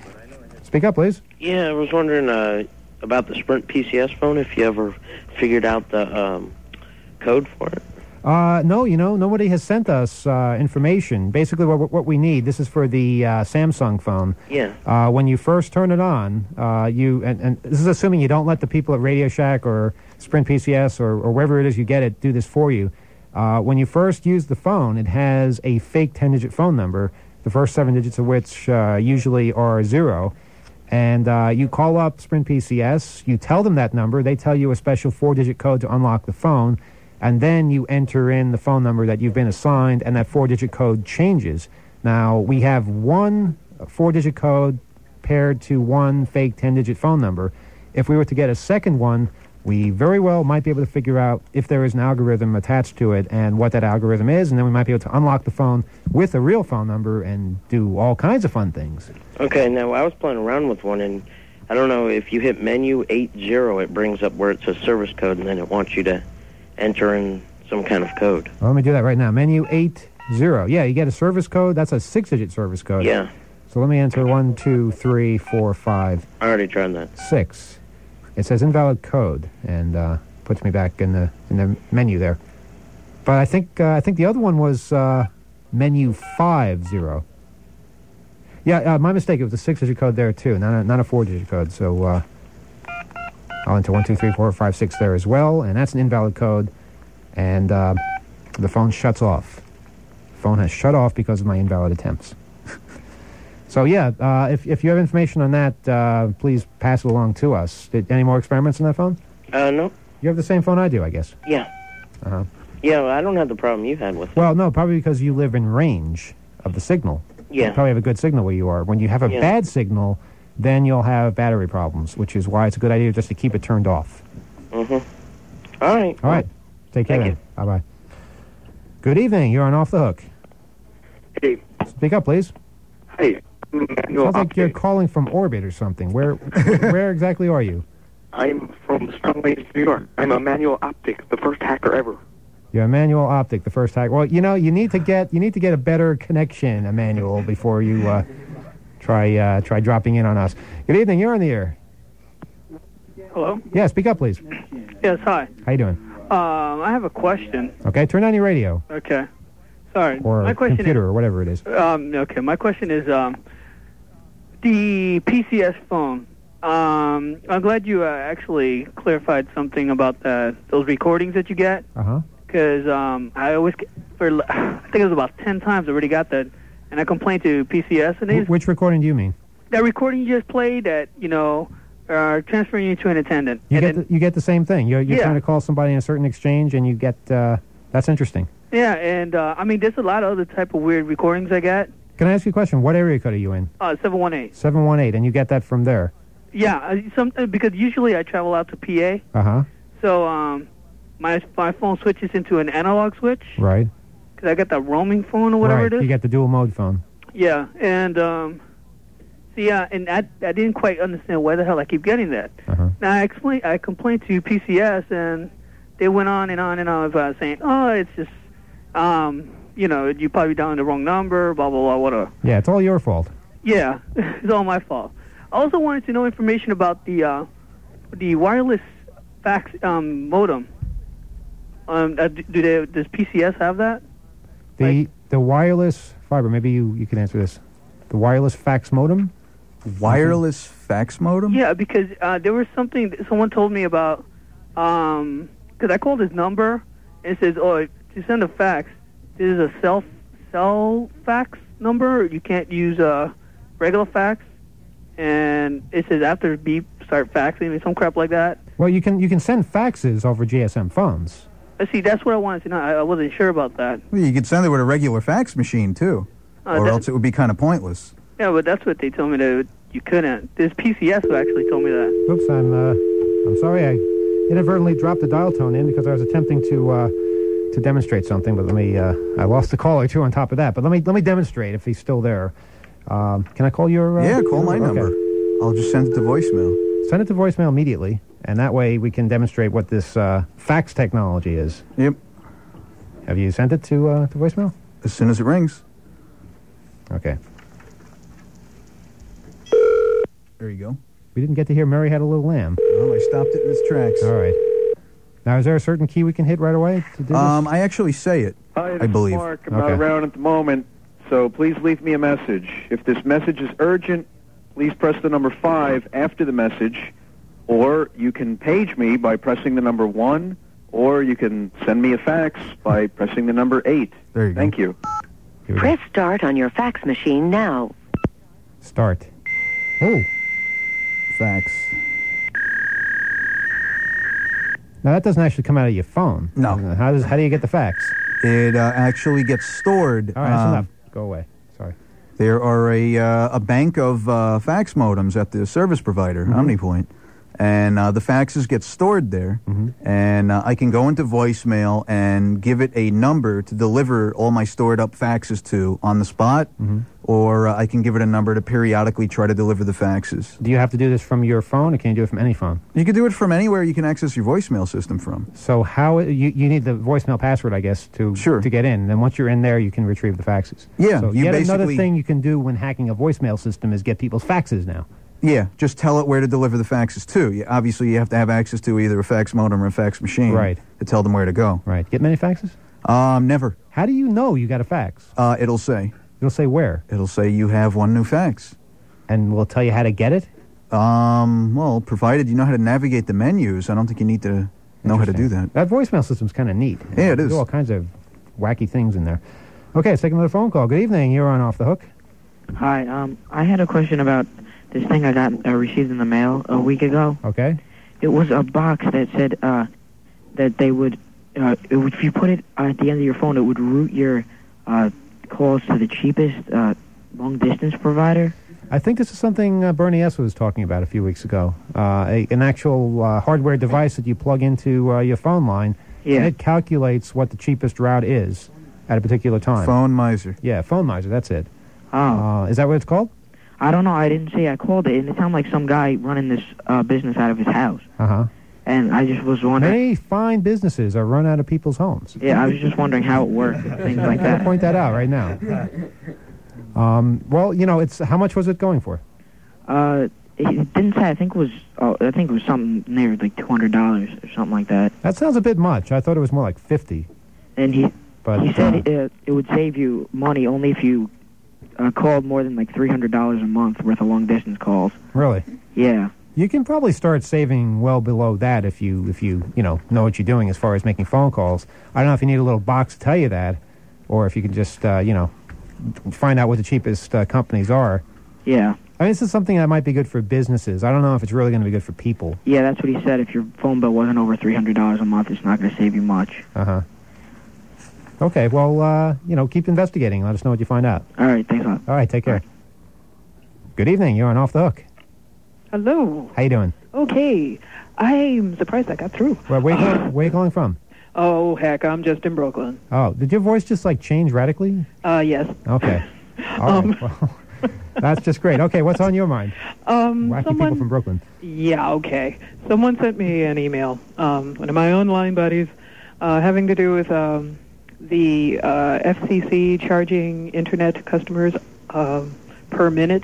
Speak up, please. Yeah, I was wondering uh, about the Sprint P C S phone, if you ever figured out the um, code for it. Uh, no, you know, nobody has sent us uh, information. Basically, what what we need, this is for the uh, Samsung phone. Yeah. Uh, when you first turn it on, uh, you and, and this is assuming you don't let the people at Radio Shack or Sprint P C S or, or wherever it is you get it do this for you. Uh, when you first use the phone, it has a fake ten-digit phone number, the first seven digits of which uh, usually are zero. And uh, you call up Sprint P C S, you tell them that number, they tell you a special four-digit code to unlock the phone, and then you enter in the phone number that you've been assigned, and that four-digit code changes. Now, we have one four-digit code paired to one fake ten-digit phone number. If we were to get a second one, we very well might be able to figure out if there is an algorithm attached to it and what that algorithm is, and then we might be able to unlock the phone with a real phone number and do all kinds of fun things. Okay, now I was playing around with one, and I don't know, if you hit menu eight zero, it brings up where it says service code, and then it wants you to enter in some kind of code. Well, let me do that right now. Menu eight zero. Yeah, you get a service code. That's a six-digit service code. Yeah. So let me enter one, two, three, four, five. I already tried that. Six. It says invalid code and uh, puts me back in the in the menu there. But I think uh, I think the other one was uh, menu five zero. Yeah, uh, my mistake. It was a six-digit code there, too, not a, not a four-digit code. So uh, I'll enter one, two, three, four, five, six there as well, and that's an invalid code. And uh, the phone shuts off. The phone has shut off because of my invalid attempts. So, yeah, uh, if, if you have information on that, uh, please pass it along to us. Did, any more experiments on that phone? Uh, no. You have the same phone I do, I guess. Yeah. Uh-huh. Yeah, well, I don't have the problem you had with it. Well, no, probably because you live in range of the signal. Yeah. You probably have a good signal where you are. When you have a Yeah. bad signal, then you'll have battery problems, which is why it's a good idea just to keep it turned off. Mm-hmm. All right. All right. Take care Thank then. Bye-bye. Good evening. You're on Off the Hook. Hey. Speak up, please. Hey. Sounds like you're calling from orbit or something. Where where exactly are you? I'm from Strong Lake, New York. I'm Emmanuel Optic, the first hacker ever. You're Emmanuel Optic, the first hack. Well, you know, you need to get you need to get a better connection, Emmanuel, before you uh, try uh, try dropping in on us. Good evening. You're on the air. Hello? Yeah, speak up, please. Yes, hi. How you doing? Um, I have a question. Okay, turn on your radio. Okay. Sorry. Or my question computer or whatever it is. is, um, okay, my question is, um, the P C S phone. Um, I'm glad you uh, actually clarified something about the, those recordings that you get. Uh-huh. Because um, I always, get, for I think it was about ten times I already got that, and I complained to P C S, and they Wh- which recording do you mean? that recording you just played that, you know, are transferring you to an attendant. You and get then, the, you get the same thing. You're, you're Yeah. trying to call somebody in a certain exchange, and you get uh, that's interesting. yeah, and uh, I mean, there's a lot of other type of weird recordings I get. Can I ask you a question? What area code are you in? Uh, seven one eight. seven one eight, and you get that from there. Yeah, uh, some uh, because usually I travel out to P A, Uh-huh. so um, my my phone switches into an analog switch Right. because I got that roaming phone or whatever right. it is. You get the dual mode phone. Yeah, and um, so yeah, and I I didn't quite understand why the hell I keep getting that. Uh-huh. Now I explained I complained to P C S, and they went on and on and on about saying, oh, it's just um, you know, you probably dialed the wrong number, blah blah blah, whatever. Yeah, it's all your fault. Yeah, it's all my fault. I also wanted to know information about the uh, the wireless fax um, modem. Um, uh, do they, does P C S have that? The the wireless fiber. Maybe you, you can answer this. The wireless fax modem. Wireless fax modem? Yeah, because uh, there was something that someone told me about. Um, because I called his number and it says, "Oh, to send a fax, this is a cell cell fax number. You can't use a regular fax." And it says after beep, start faxing or some crap like that. Well, you can you can send faxes over G S M phones. Uh, see, that's what I wanted to know. I, I wasn't sure about that. Well, you could send it with a regular fax machine, too. Uh, or that- else it would be kind of pointless. Yeah, but that's what they told me that you couldn't. There's P C S who actually told me that. Oops, I'm uh, I'm sorry. I inadvertently dropped the dial tone in because I was attempting to uh, to demonstrate something. But let me. Uh, I lost the caller too on top of that. But let me let me demonstrate if he's still there. Um, can I call your? Uh, Yeah, call my okay. number. I'll just send it to voicemail. Send it to voicemail immediately, and that way we can demonstrate what this uh, fax technology is. Yep. Have you sent it to uh, to voicemail? As soon as it rings. Okay. There you go. We didn't get to hear Mary Had a Little Lamb. Oh, I stopped it in its tracks. All right. Now, is there a certain key we can hit right away to do Um, this? I actually say it. Hi, this I believe. is Mark. I'm Okay. not around at the moment, so please leave me a message. If this message is urgent, please press the number five after the message, or you can page me by pressing the number one, or you can send me a fax by pressing the number eight. There you Thank you. Here we go. Press start on your fax machine now. Start. Oh. Fax. Now, that doesn't actually come out of your phone. No. Uh, How does how do you get the fax? It uh, actually gets stored. All right, that's um, enough. Go away. Sorry. There are a uh, a bank of uh, fax modems at the service provider, Mm-hmm. OmniPoint, and uh, the faxes get stored there. Mm-hmm. And uh, I can go into voicemail and give it a number to deliver all my stored up faxes to on the spot, Mm-hmm. or uh, I can give it a number to periodically try to deliver the faxes. Do you have to do this from your phone, or can you do it from any phone? You can do it from anywhere you can access your voicemail system from. So how you you need the voicemail password, I guess, to Sure. to get in. And then once you're in there, you can retrieve the faxes. Yeah, So you yet another basically- thing you can do when hacking a voicemail system is get people's faxes now. Yeah, just tell it where to deliver the faxes to. You, obviously, you have to have access to either a fax modem or a fax machine Right. to tell them where to go. Right. Get many faxes? Um, never. How do you know you got a fax? Uh, it'll say. It'll say where? It'll say you have one new fax. And will it tell you how to get it? Um, well, provided you know how to navigate the menus, I don't think you need to know how to do that. That voicemail system's kind of neat. Yeah, it is. There's all kinds of wacky things in there. Okay, let's take another phone call. Good evening. You're on Off the Hook. Hi, um, I had a question about this thing I got uh, received in the mail a week ago. Okay. It was a box that said uh, that they would, uh, it would, if you put it at the end of your phone, it would route your uh, calls to the cheapest uh, long-distance provider. I think this is something uh, Bernie S. was talking about a few weeks ago. Uh, a, an actual uh, hardware device that you plug into uh, your phone line, Yeah. and it calculates what the cheapest route is at a particular time. Phone miser. Yeah, phone miser, that's it. Oh. Uh, is that what it's called? I don't know. I didn't say I called it, and it sounded like some guy running this uh, business out of his house. Uh-huh. And I just was wondering. Many fine businesses are run out of people's homes. Yeah, I was just wondering how it worked, things like I'll that. point that out right now. Um, well, you know, it's how much was it going for? Uh, it didn't say. I think it was. Oh, I think it was something near like two hundred dollars or something like that. That sounds a bit much. I thought it was more like fifty. And he But, he said uh, it, uh, it would save you money only if you uh, called more than like three hundred dollars a month worth of long distance calls. Really? Yeah. You can probably start saving well below that if you, if you, you know, know what you're doing as far as making phone calls. I don't know if you need a little box to tell you that, or if you can just, uh, you know, find out what the cheapest uh, companies are. Yeah. I mean, this is something that might be good for businesses. I don't know if it's really going to be good for people. Yeah, that's what he said. If your phone bill wasn't over three hundred dollars a month, it's not going to save you much. Uh-huh. Okay, well, uh, you know, keep investigating. Let us know what you find out. All right, thanks a lot. All right, take care. Good evening. You're on Off the Hook. Hello. How you doing? Okay. I'm surprised I got through. Well, where, you calling, where you calling from? Oh, heck, I'm just in Brooklyn. Oh, did your voice just, like, change radically? Uh, yes. Okay. All Um, right. Well, that's just great. Okay, what's on your mind? Um, Wacky someone, people from Brooklyn. Yeah, okay. Someone sent me an email, um, one of my online buddies, uh, having to do with um, the uh, F C C charging Internet customers um, per minute,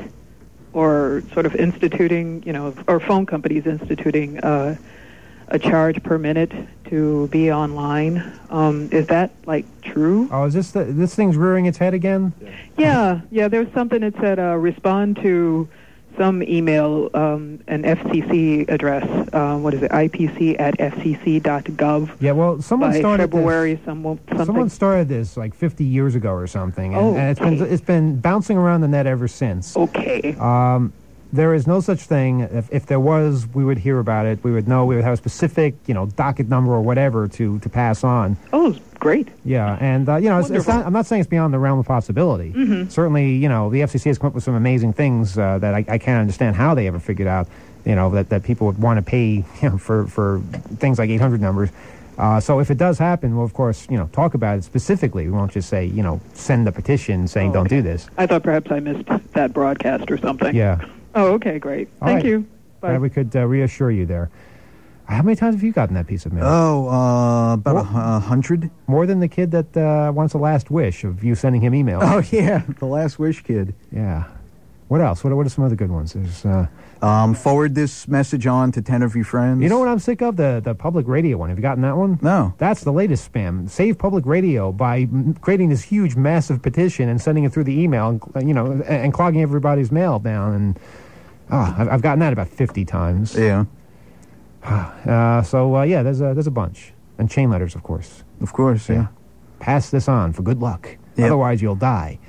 or sort of instituting, you know, or phone companies instituting uh, a charge per minute to be online. Um, is that, like, true? Oh, is this the, this thing's rearing its head again? Yeah, yeah, there was something that said uh, respond to some email, um, an F C C address, uh, what is it, I P C at F C C dot gov. Yeah, well, someone by started February, this, some, something. Someone started this like fifty years ago or something, and, Oh, and it's been it's been bouncing around the net ever since. Okay. Um, there is no such thing. If, if there was, we would hear about it. We would know. We would have a specific, you know, docket number or whatever to, to pass on. Oh, great. Yeah, and uh, you know, it's, it's Wonderful. not, I'm not saying it's beyond the realm of possibility. Mhm. Certainly, you know, the F C C has come up with some amazing things uh, that I, I can't understand how they ever figured out. You know, that, that people would want to pay, you know, for for things like eight hundred numbers. Uh, so if it does happen, we'll of course, you know, talk about it specifically. We won't just say, you know, send a petition saying Oh, don't okay. do this. I thought perhaps I missed that broadcast or something. Yeah. Oh, okay, great. All Thank right. you. Bye. Glad we could uh, reassure you there. How many times have you gotten that piece of mail? Oh, uh, about a hu- a hundred. More than the kid that uh, wants a last wish of you sending him emails. Oh, yeah, the Last Wish kid. Yeah. What else? What, what are some other good ones? There's, uh, Um, forward this message on to ten of your friends. you know what I'm sick of? The the public radio one. Have you gotten that one? No. That's the latest spam. Save public radio by m- creating this huge, massive petition and sending it through the email, and, uh, you know, and, and clogging everybody's mail down. And oh, I've, I've gotten that about fifty times. Yeah. Uh, so uh, yeah, there's a there's a bunch, and chain letters, of course. Of course, yeah. Pass this on for good luck. Yep. Otherwise, you'll die.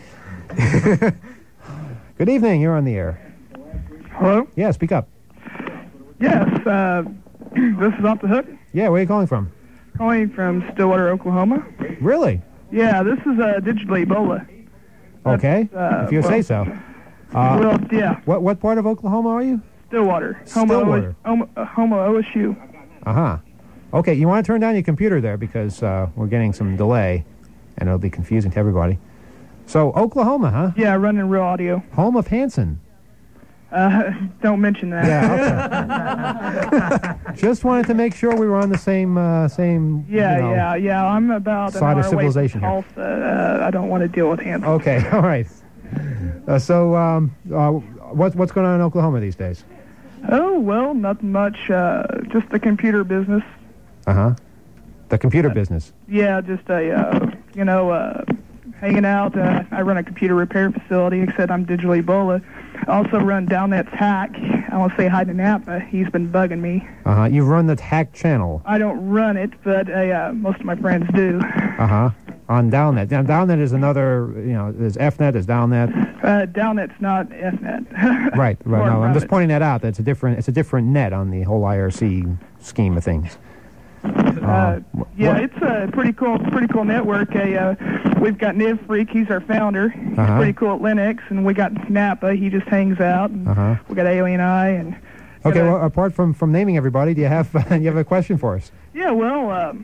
Good evening. You're on the air. Hello? Yeah, speak up. Yes, uh, this is Off the Hook, Yeah, where are you calling from? calling from Stillwater, Oklahoma. Really? Yeah, this is uh, Digital Ebola. Okay, uh, if you well- say so. Uh, well, yeah, what what part of Oklahoma are you? Stillwater. Stillwater. Homo, uh, Homo O S U. Uh huh. Okay, you want to turn down your computer there because uh, we're getting some delay, and it'll be confusing to everybody. So Oklahoma, huh? Yeah, running real audio. Home of Hanson. Uh, don't mention that. Yeah, okay. Just wanted to make sure we were on the same uh, same. yeah, you know, yeah, yeah. I'm about an side hour of civilization away here. from Tulsa. Uh, I don't want to deal with Hanson. Okay, all right. Uh, so, um, uh, what's what's going on in Oklahoma these days? Oh, well, nothing much. Uh, just the computer business. Uh huh. The computer business. Yeah, just a, uh, you know, uh, hanging out. Uh, I run a computer repair facility, except I'm Digital Ebola. I also run Downet's Hack. I want to say hi to Napa. He's been bugging me. Uh-huh. You run the hack channel. I don't run it, but uh, uh, most of my friends do. Uh-huh. On Downnet. Now, Downnet is another, you know, there's F net, there's Downnet. Uh, Downet's not F net. Right, right. More No, I'm just private. pointing that out. That's a different, it's a different net on the whole I R C scheme of things. Uh, yeah, it's a pretty cool, pretty cool network. Uh, uh, we've got Niv Freak. He's our founder. He's Uh-huh. pretty cool at Linux, and we got Napa. He just hangs out. And Uh-huh. we got Alien Eye, and Okay, well, apart from, from naming everybody, do you have you have a question for us? yeah. Well, um,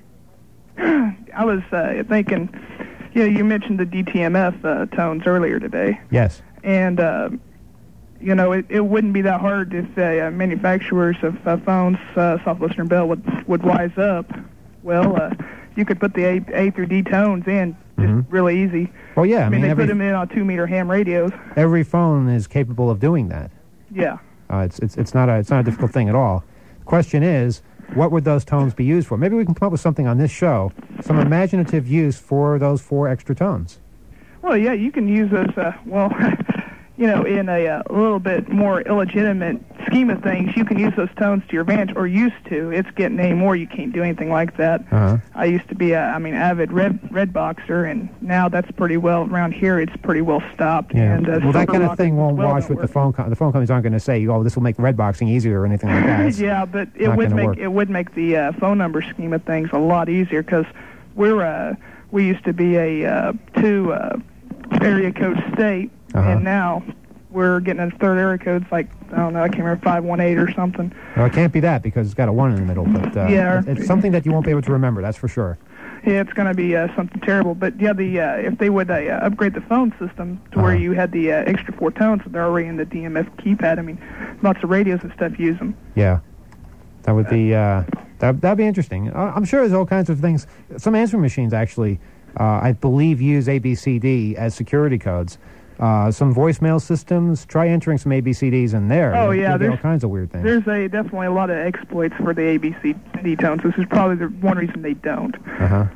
I was uh, thinking. You know, you mentioned the D T M F uh, tones earlier today, Yes. and uh, you know, it, it wouldn't be that hard if uh, manufacturers of uh, phones, uh, Soft Listener Bell, would would wise up. Well, uh, you could put the A, A through D tones in just Mhm. really easy. Well, yeah, I I mean, mean, they every- put them in on two-meter ham radios. Every phone is capable of doing that. Yeah. Uh, it's, it's, it's, not a, it's not a difficult thing at all. The question is, what would those tones be used for? Maybe we can come up with something on this show, some imaginative use for those four extra tones. Well, yeah, you can use those, uh, well, you know, in a, uh, little bit more illegitimate scheme of things, you can use those tones to your advantage, or used to. It's getting anymore, you can't do anything like that. Uh-huh. I used to be a, I mean, avid red red boxer, and now that's pretty well, around here, it's pretty well stopped. Yeah. And, uh, well, that silver kind of rock thing won't well wash don't with the work. phone. Com- the phone companies aren't going to say, "Oh, this will make red boxing easier" or anything like that. It's yeah, but it not would gonna make work. it would make the uh, phone number scheme of things a lot easier, because we're uh, we used to be a uh, two uh, area code state, Uh-huh. and now we're getting a third area code. It's like, I don't know, I can't remember, five one eight or something. Well, it can't be that because it's got a one in the middle. But uh, Yeah. it's, it's something that you won't be able to remember. That's for sure. Yeah, it's going to be uh, something terrible. But yeah, the uh, if they would uh, upgrade the phone system to where Uh-huh. you had the uh, extra four tones, they're already in the D M F keypad. I mean, lots of radios and stuff use them. Yeah, that would be uh, that that'd be interesting. Uh, I'm sure there's all kinds of things. Some answering machines actually, uh, I believe, use A B C D as security codes. Uh, some voicemail systems, try entering some A B C Ds in there. Oh, You'll- yeah, you'll get all there's- kinds of weird things. There's a definitely a lot of exploits for the A B C D tones. This is probably the one reason they don't. Uh-huh.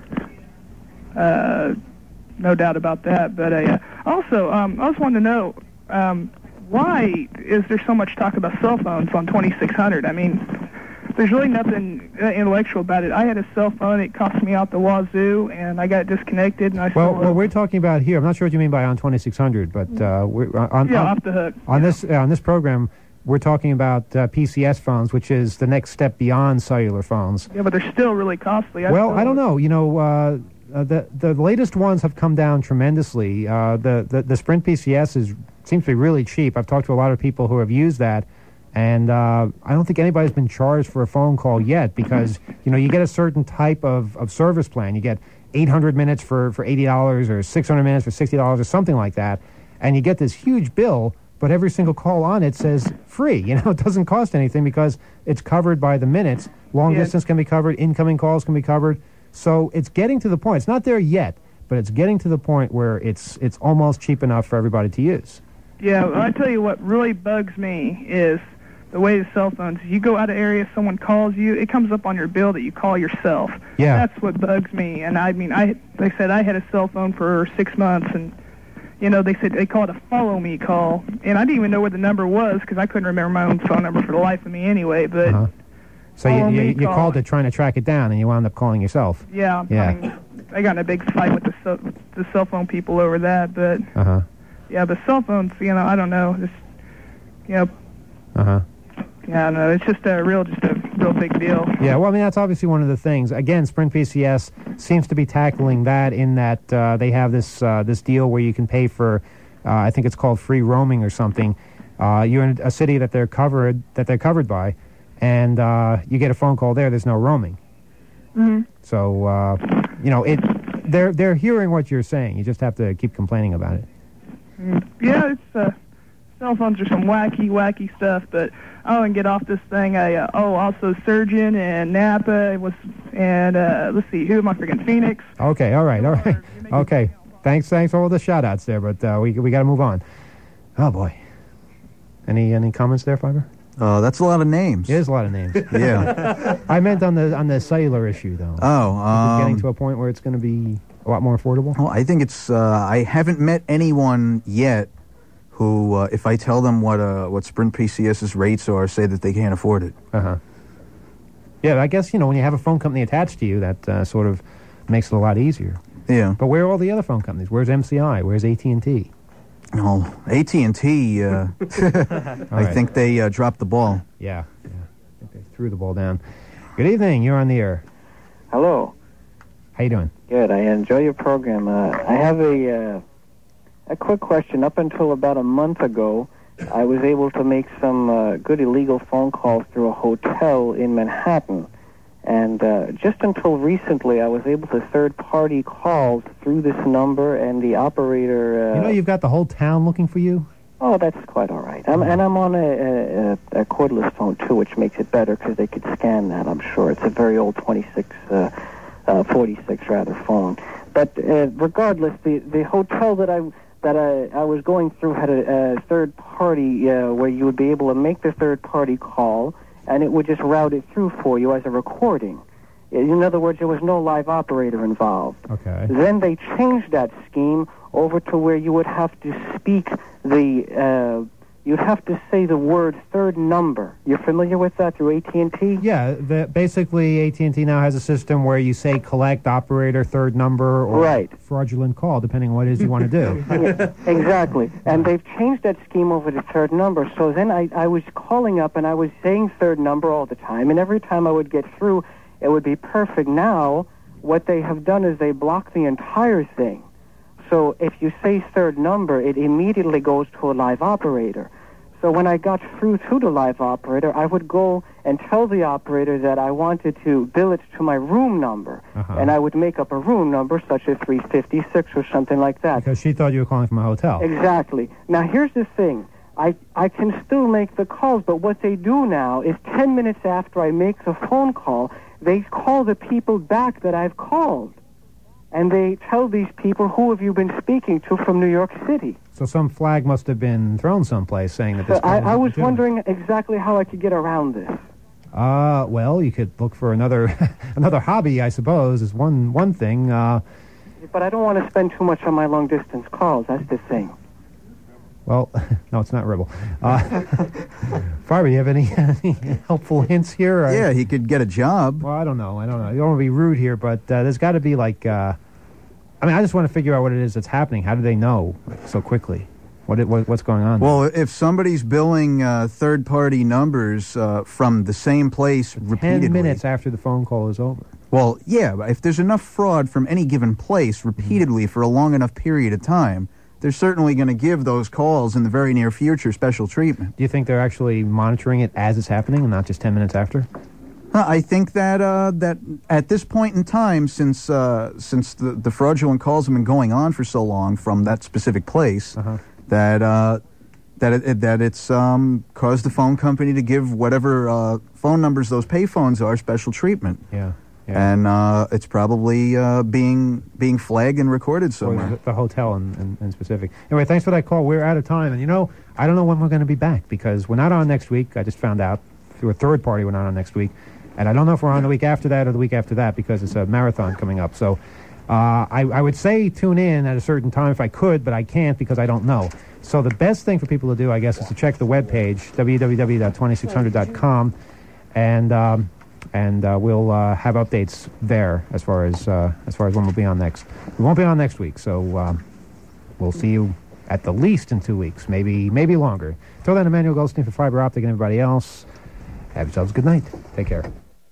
Uh, no doubt about that. But uh, also, um, I just wanted to know, um, why is there so much talk about cell phones on twenty-six hundred? I mean, there's really nothing uh, intellectual about it. I had a cell phone; it cost me out the wazoo, and I got disconnected. And I Well, still, what we're talking about here, I'm not sure what you mean by on twenty-six hundred, but uh, we're, on, yeah, on, off the hook. on this uh, on this program, we're talking about uh, P C S phones, which is the next step beyond cellular phones. Yeah, but they're still really costly. I Well, still- I don't know. You know, uh, uh, the the latest ones have come down tremendously. Uh, the, the the Sprint P C S is seems to be really cheap. I've talked to a lot of people who have used that, and uh, I don't think anybody's been charged for a phone call yet because you know you get a certain type of, of service plan. You get eight hundred minutes for for eighty dollars or six hundred minutes for sixty dollars or something like that, and you get this huge bill. But every single call on it says free. You know, it doesn't cost anything because it's covered by the minutes. Long Yeah. distance can be covered. Incoming calls can be covered. So it's getting to the point. It's not there yet, but it's getting to the point where it's it's almost cheap enough for everybody to use. Yeah, well, I tell you what really bugs me is the way the cell phones. You go out of area, someone calls you, it comes up on your bill that you call yourself. Yeah. That's what bugs me. And I mean, I they said I had a cell phone for six months, and you know they said they call it a follow me call, and I didn't even know where the number was because I couldn't remember my own phone number for the life of me anyway. But Uh-huh. So you, follow you, me you call. called it trying to track it down, and you wound up calling yourself. yeah, Yeah. I mean, I got in a big fight with the cell, the cell phone people over that. But Uh huh. yeah, the cell phones, you know, I don't know, just you know. Uh huh. Yeah, I don't know. It's just a real, just a real big deal. Yeah, well, I mean, that's obviously one of the things. Again, Sprint P C S seems to be tackling that in that uh, they have this uh, this deal where you can pay for, uh, I think it's called free roaming or something. Uh, you're in a city that they're covered that they're covered by, and uh, you get a phone call there. There's no roaming. Mm-hmm. So uh, you know, it they're they're hearing what you're saying. You just have to keep complaining about it. Mm. Yeah, it's uh, cell phones are some wacky, wacky stuff. But oh, and get off this thing. I uh, oh, also Surgeon and Napa was, and uh, let's see, who am I forgetting? Phoenix. Okay, all right, all right. Okay, thanks, thanks for all the shout-outs there, but uh, we we got to move on. Oh boy, any any comments there, Fiber? Uh, that's a lot of names. It is a lot of names. Yeah. I meant on the on the cellular issue though. Oh, Is it getting um, to a point where it's going to be a lot more affordable? Well, I think it's. Uh, I haven't met anyone yet who, uh, if I tell them what uh, what Sprint PCS's rates are, say that they can't afford it. Uh huh. Yeah, I guess, you know, when you have a phone company attached to you, that uh, sort of makes it a lot easier. Yeah. But where are all the other phone companies? Where's M C I? Where's A T and T? No, A T and T. Uh, I right. think they uh, dropped the ball. Yeah, yeah. I think they threw the ball down. Good evening. You're on the air. Hello. How you doing? Good. I enjoy your program. Uh, I have a uh, a quick question. Up until about a month ago, I was able to make some uh, good illegal phone calls through a hotel in Manhattan. And uh, just until recently, I was able to third-party calls through this number, and the operator... Uh, You know you've got the whole town looking for you? Oh, that's quite all right. I'm, and I'm on a, a, a cordless phone, too, which makes it better because they could scan that, I'm sure. It's a very old twenty-six, uh, uh, forty-six, rather, phone. But uh, regardless, the, the hotel that I... that I, I was going through had a, a third party uh, where you would be able to make the third party call, and it would just route it through for you as a recording. In other words, there was no live operator involved. Okay. Then they changed that scheme over to where you would have to speak the, uh, you'd have to say the word third number. You're familiar with that through A T and T? Yeah, the, basically A T and T now has a system where you say collect operator third number or right. fraudulent call, depending on what it is you want to do. Yeah, exactly. And they've changed that scheme over to third number. So then I, I was calling up and I was saying third number all the time, and every time I would get through, it would be perfect. Now, what they have done is they block the entire thing. So if you say third number, it immediately goes to a live operator. So when I got through to the live operator, I would go and tell the operator that I wanted to bill it to my room number. Uh-huh. And I would make up a room number, such as three fifty-six or something like that. Because she thought you were calling from a hotel. Exactly. Now, here's the thing. I, I can still make the calls, but what they do now is ten minutes after I make the phone call, they call the people back that I've called. And they tell these people, who have you been speaking to from New York City? So some flag must have been thrown someplace saying that this So I, call I was legitimate. wondering exactly how I could get around this. Uh, well, you could look for another another hobby, I suppose, is one, one thing. Uh, But I don't want to spend too much on my long-distance calls. That's the thing. well, no, it's not Rebel. Uh, Farber, do you have any, any helpful hints here? Or? Yeah, he could get a job. Well, I don't know. I don't know. You don't want to be rude here, but uh, there's got to be like... Uh, I mean, I just want to figure out what it is that's happening. How do they know so quickly? What, it, what What's going on? Well, if somebody's billing uh, third-party numbers uh, from the same place repeatedly... Ten minutes after the phone call is over. Well, yeah, but if there's enough fraud from any given place repeatedly Mm-hmm. for a long enough period of time, they're certainly going to give those calls in the very near future special treatment. Do you think they're actually monitoring it as it's happening and not just ten minutes after? Uh, I think that uh, that at this point in time, since uh, since the, the fraudulent calls have been going on for so long from that specific place, uh-huh. that uh, that it, that it's um, caused the phone company to give whatever uh, phone numbers those payphones are special treatment. Yeah. Yeah. And uh, it's probably uh, being being flagged and recorded Or somewhere. the, the hotel in, in, in specific. Anyway, thanks for that call. We're out of time. And, you know, I don't know when we're going to be back because we're not on next week. I just found out through a third party we're not on next week. And I don't know if we're on the week after that or the week after that because it's a marathon coming up. So uh, I, I would say tune in at a certain time if I could, but I can't because I don't know. So the best thing for people to do, I guess, is to check the webpage, w w w dot twenty-six hundred dot com, and... Um, and uh, we'll uh, have updates there as far as uh, as far as when we'll be on next. We won't be on next week, so um, we'll see you at the least in two weeks, maybe maybe longer. Till then, Emmanuel Goldstein for Fiber Optic and everybody else. Have yourselves a good night. Take care.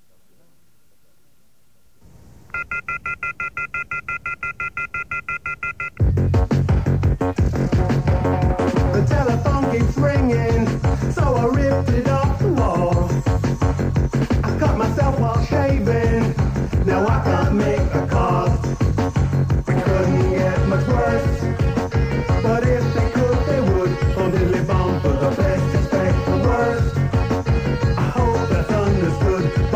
The telephone keeps ringing, so I ripped it off the wall. I cut myself while shaving, now I can't make a call. We couldn't get much worse, but if they could, they would. On diddly bum for the best, expect the worst. I hope that's understood.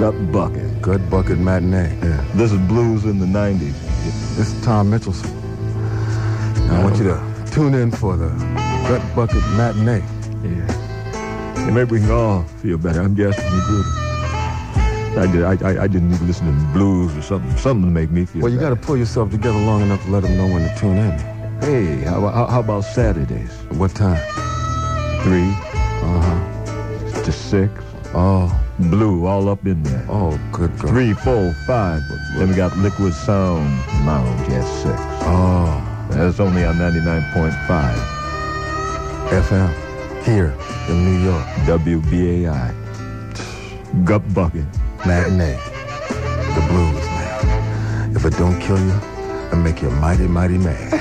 Gut Bucket. Gut Bucket Matinee. Yeah. This is blues in the nineties. This is Tom Mitchellson. Now, I want you to tune in for the Gut Bucket Matinee. Yeah. And maybe we can all feel better. I'm just good. I, did, I, I, I just need to listen to blues or something. Something to make me feel Well, you got better. to pull yourself together long enough to let them know when to tune in. Hey, how, how, how about Saturdays? What time? Three. Uh-huh. To six. Oh. Blue, all up in there. Oh, good God. Three, four, five. Then we got Liquid Sound Lounge at six. Oh. That's only on ninety-nine point five. F M. Here in New York. W B A I. Gut Bucket. Matinee. The blues, man. If it don't kill you, it'll make you mighty, mighty mad.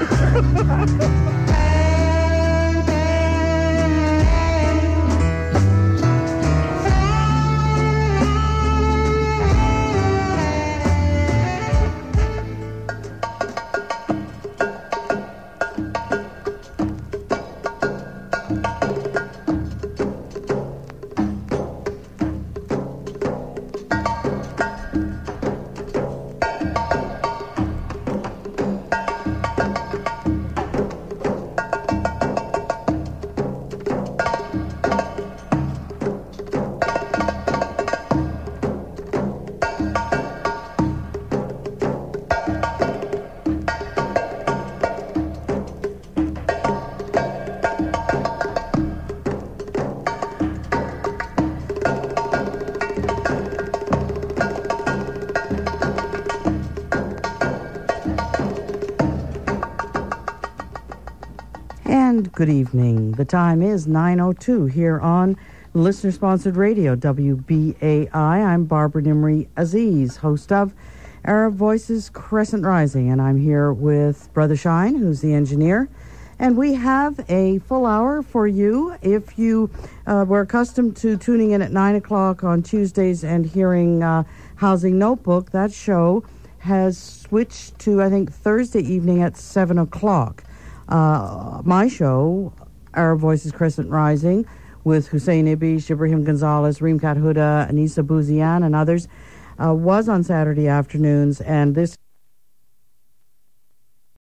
Good evening. The time is nine oh two here on listener-sponsored radio, W B A I. I'm Barbara Nimri Aziz, host of Arab Voices Crescent Rising, and I'm here with Brother Shine, who's the engineer. And we have a full hour for you. If you uh, were accustomed to tuning in at nine o'clock on Tuesdays and hearing uh, Housing Notebook, that show has switched to, I think, Thursday evening at seven o'clock. Uh, my show, Arab Voices Crescent Rising, with Hussein Ibish, Ibrahim Gonzalez, Reem Kathuda, Anissa Bouzian, and others, uh, was on Saturday afternoons, and this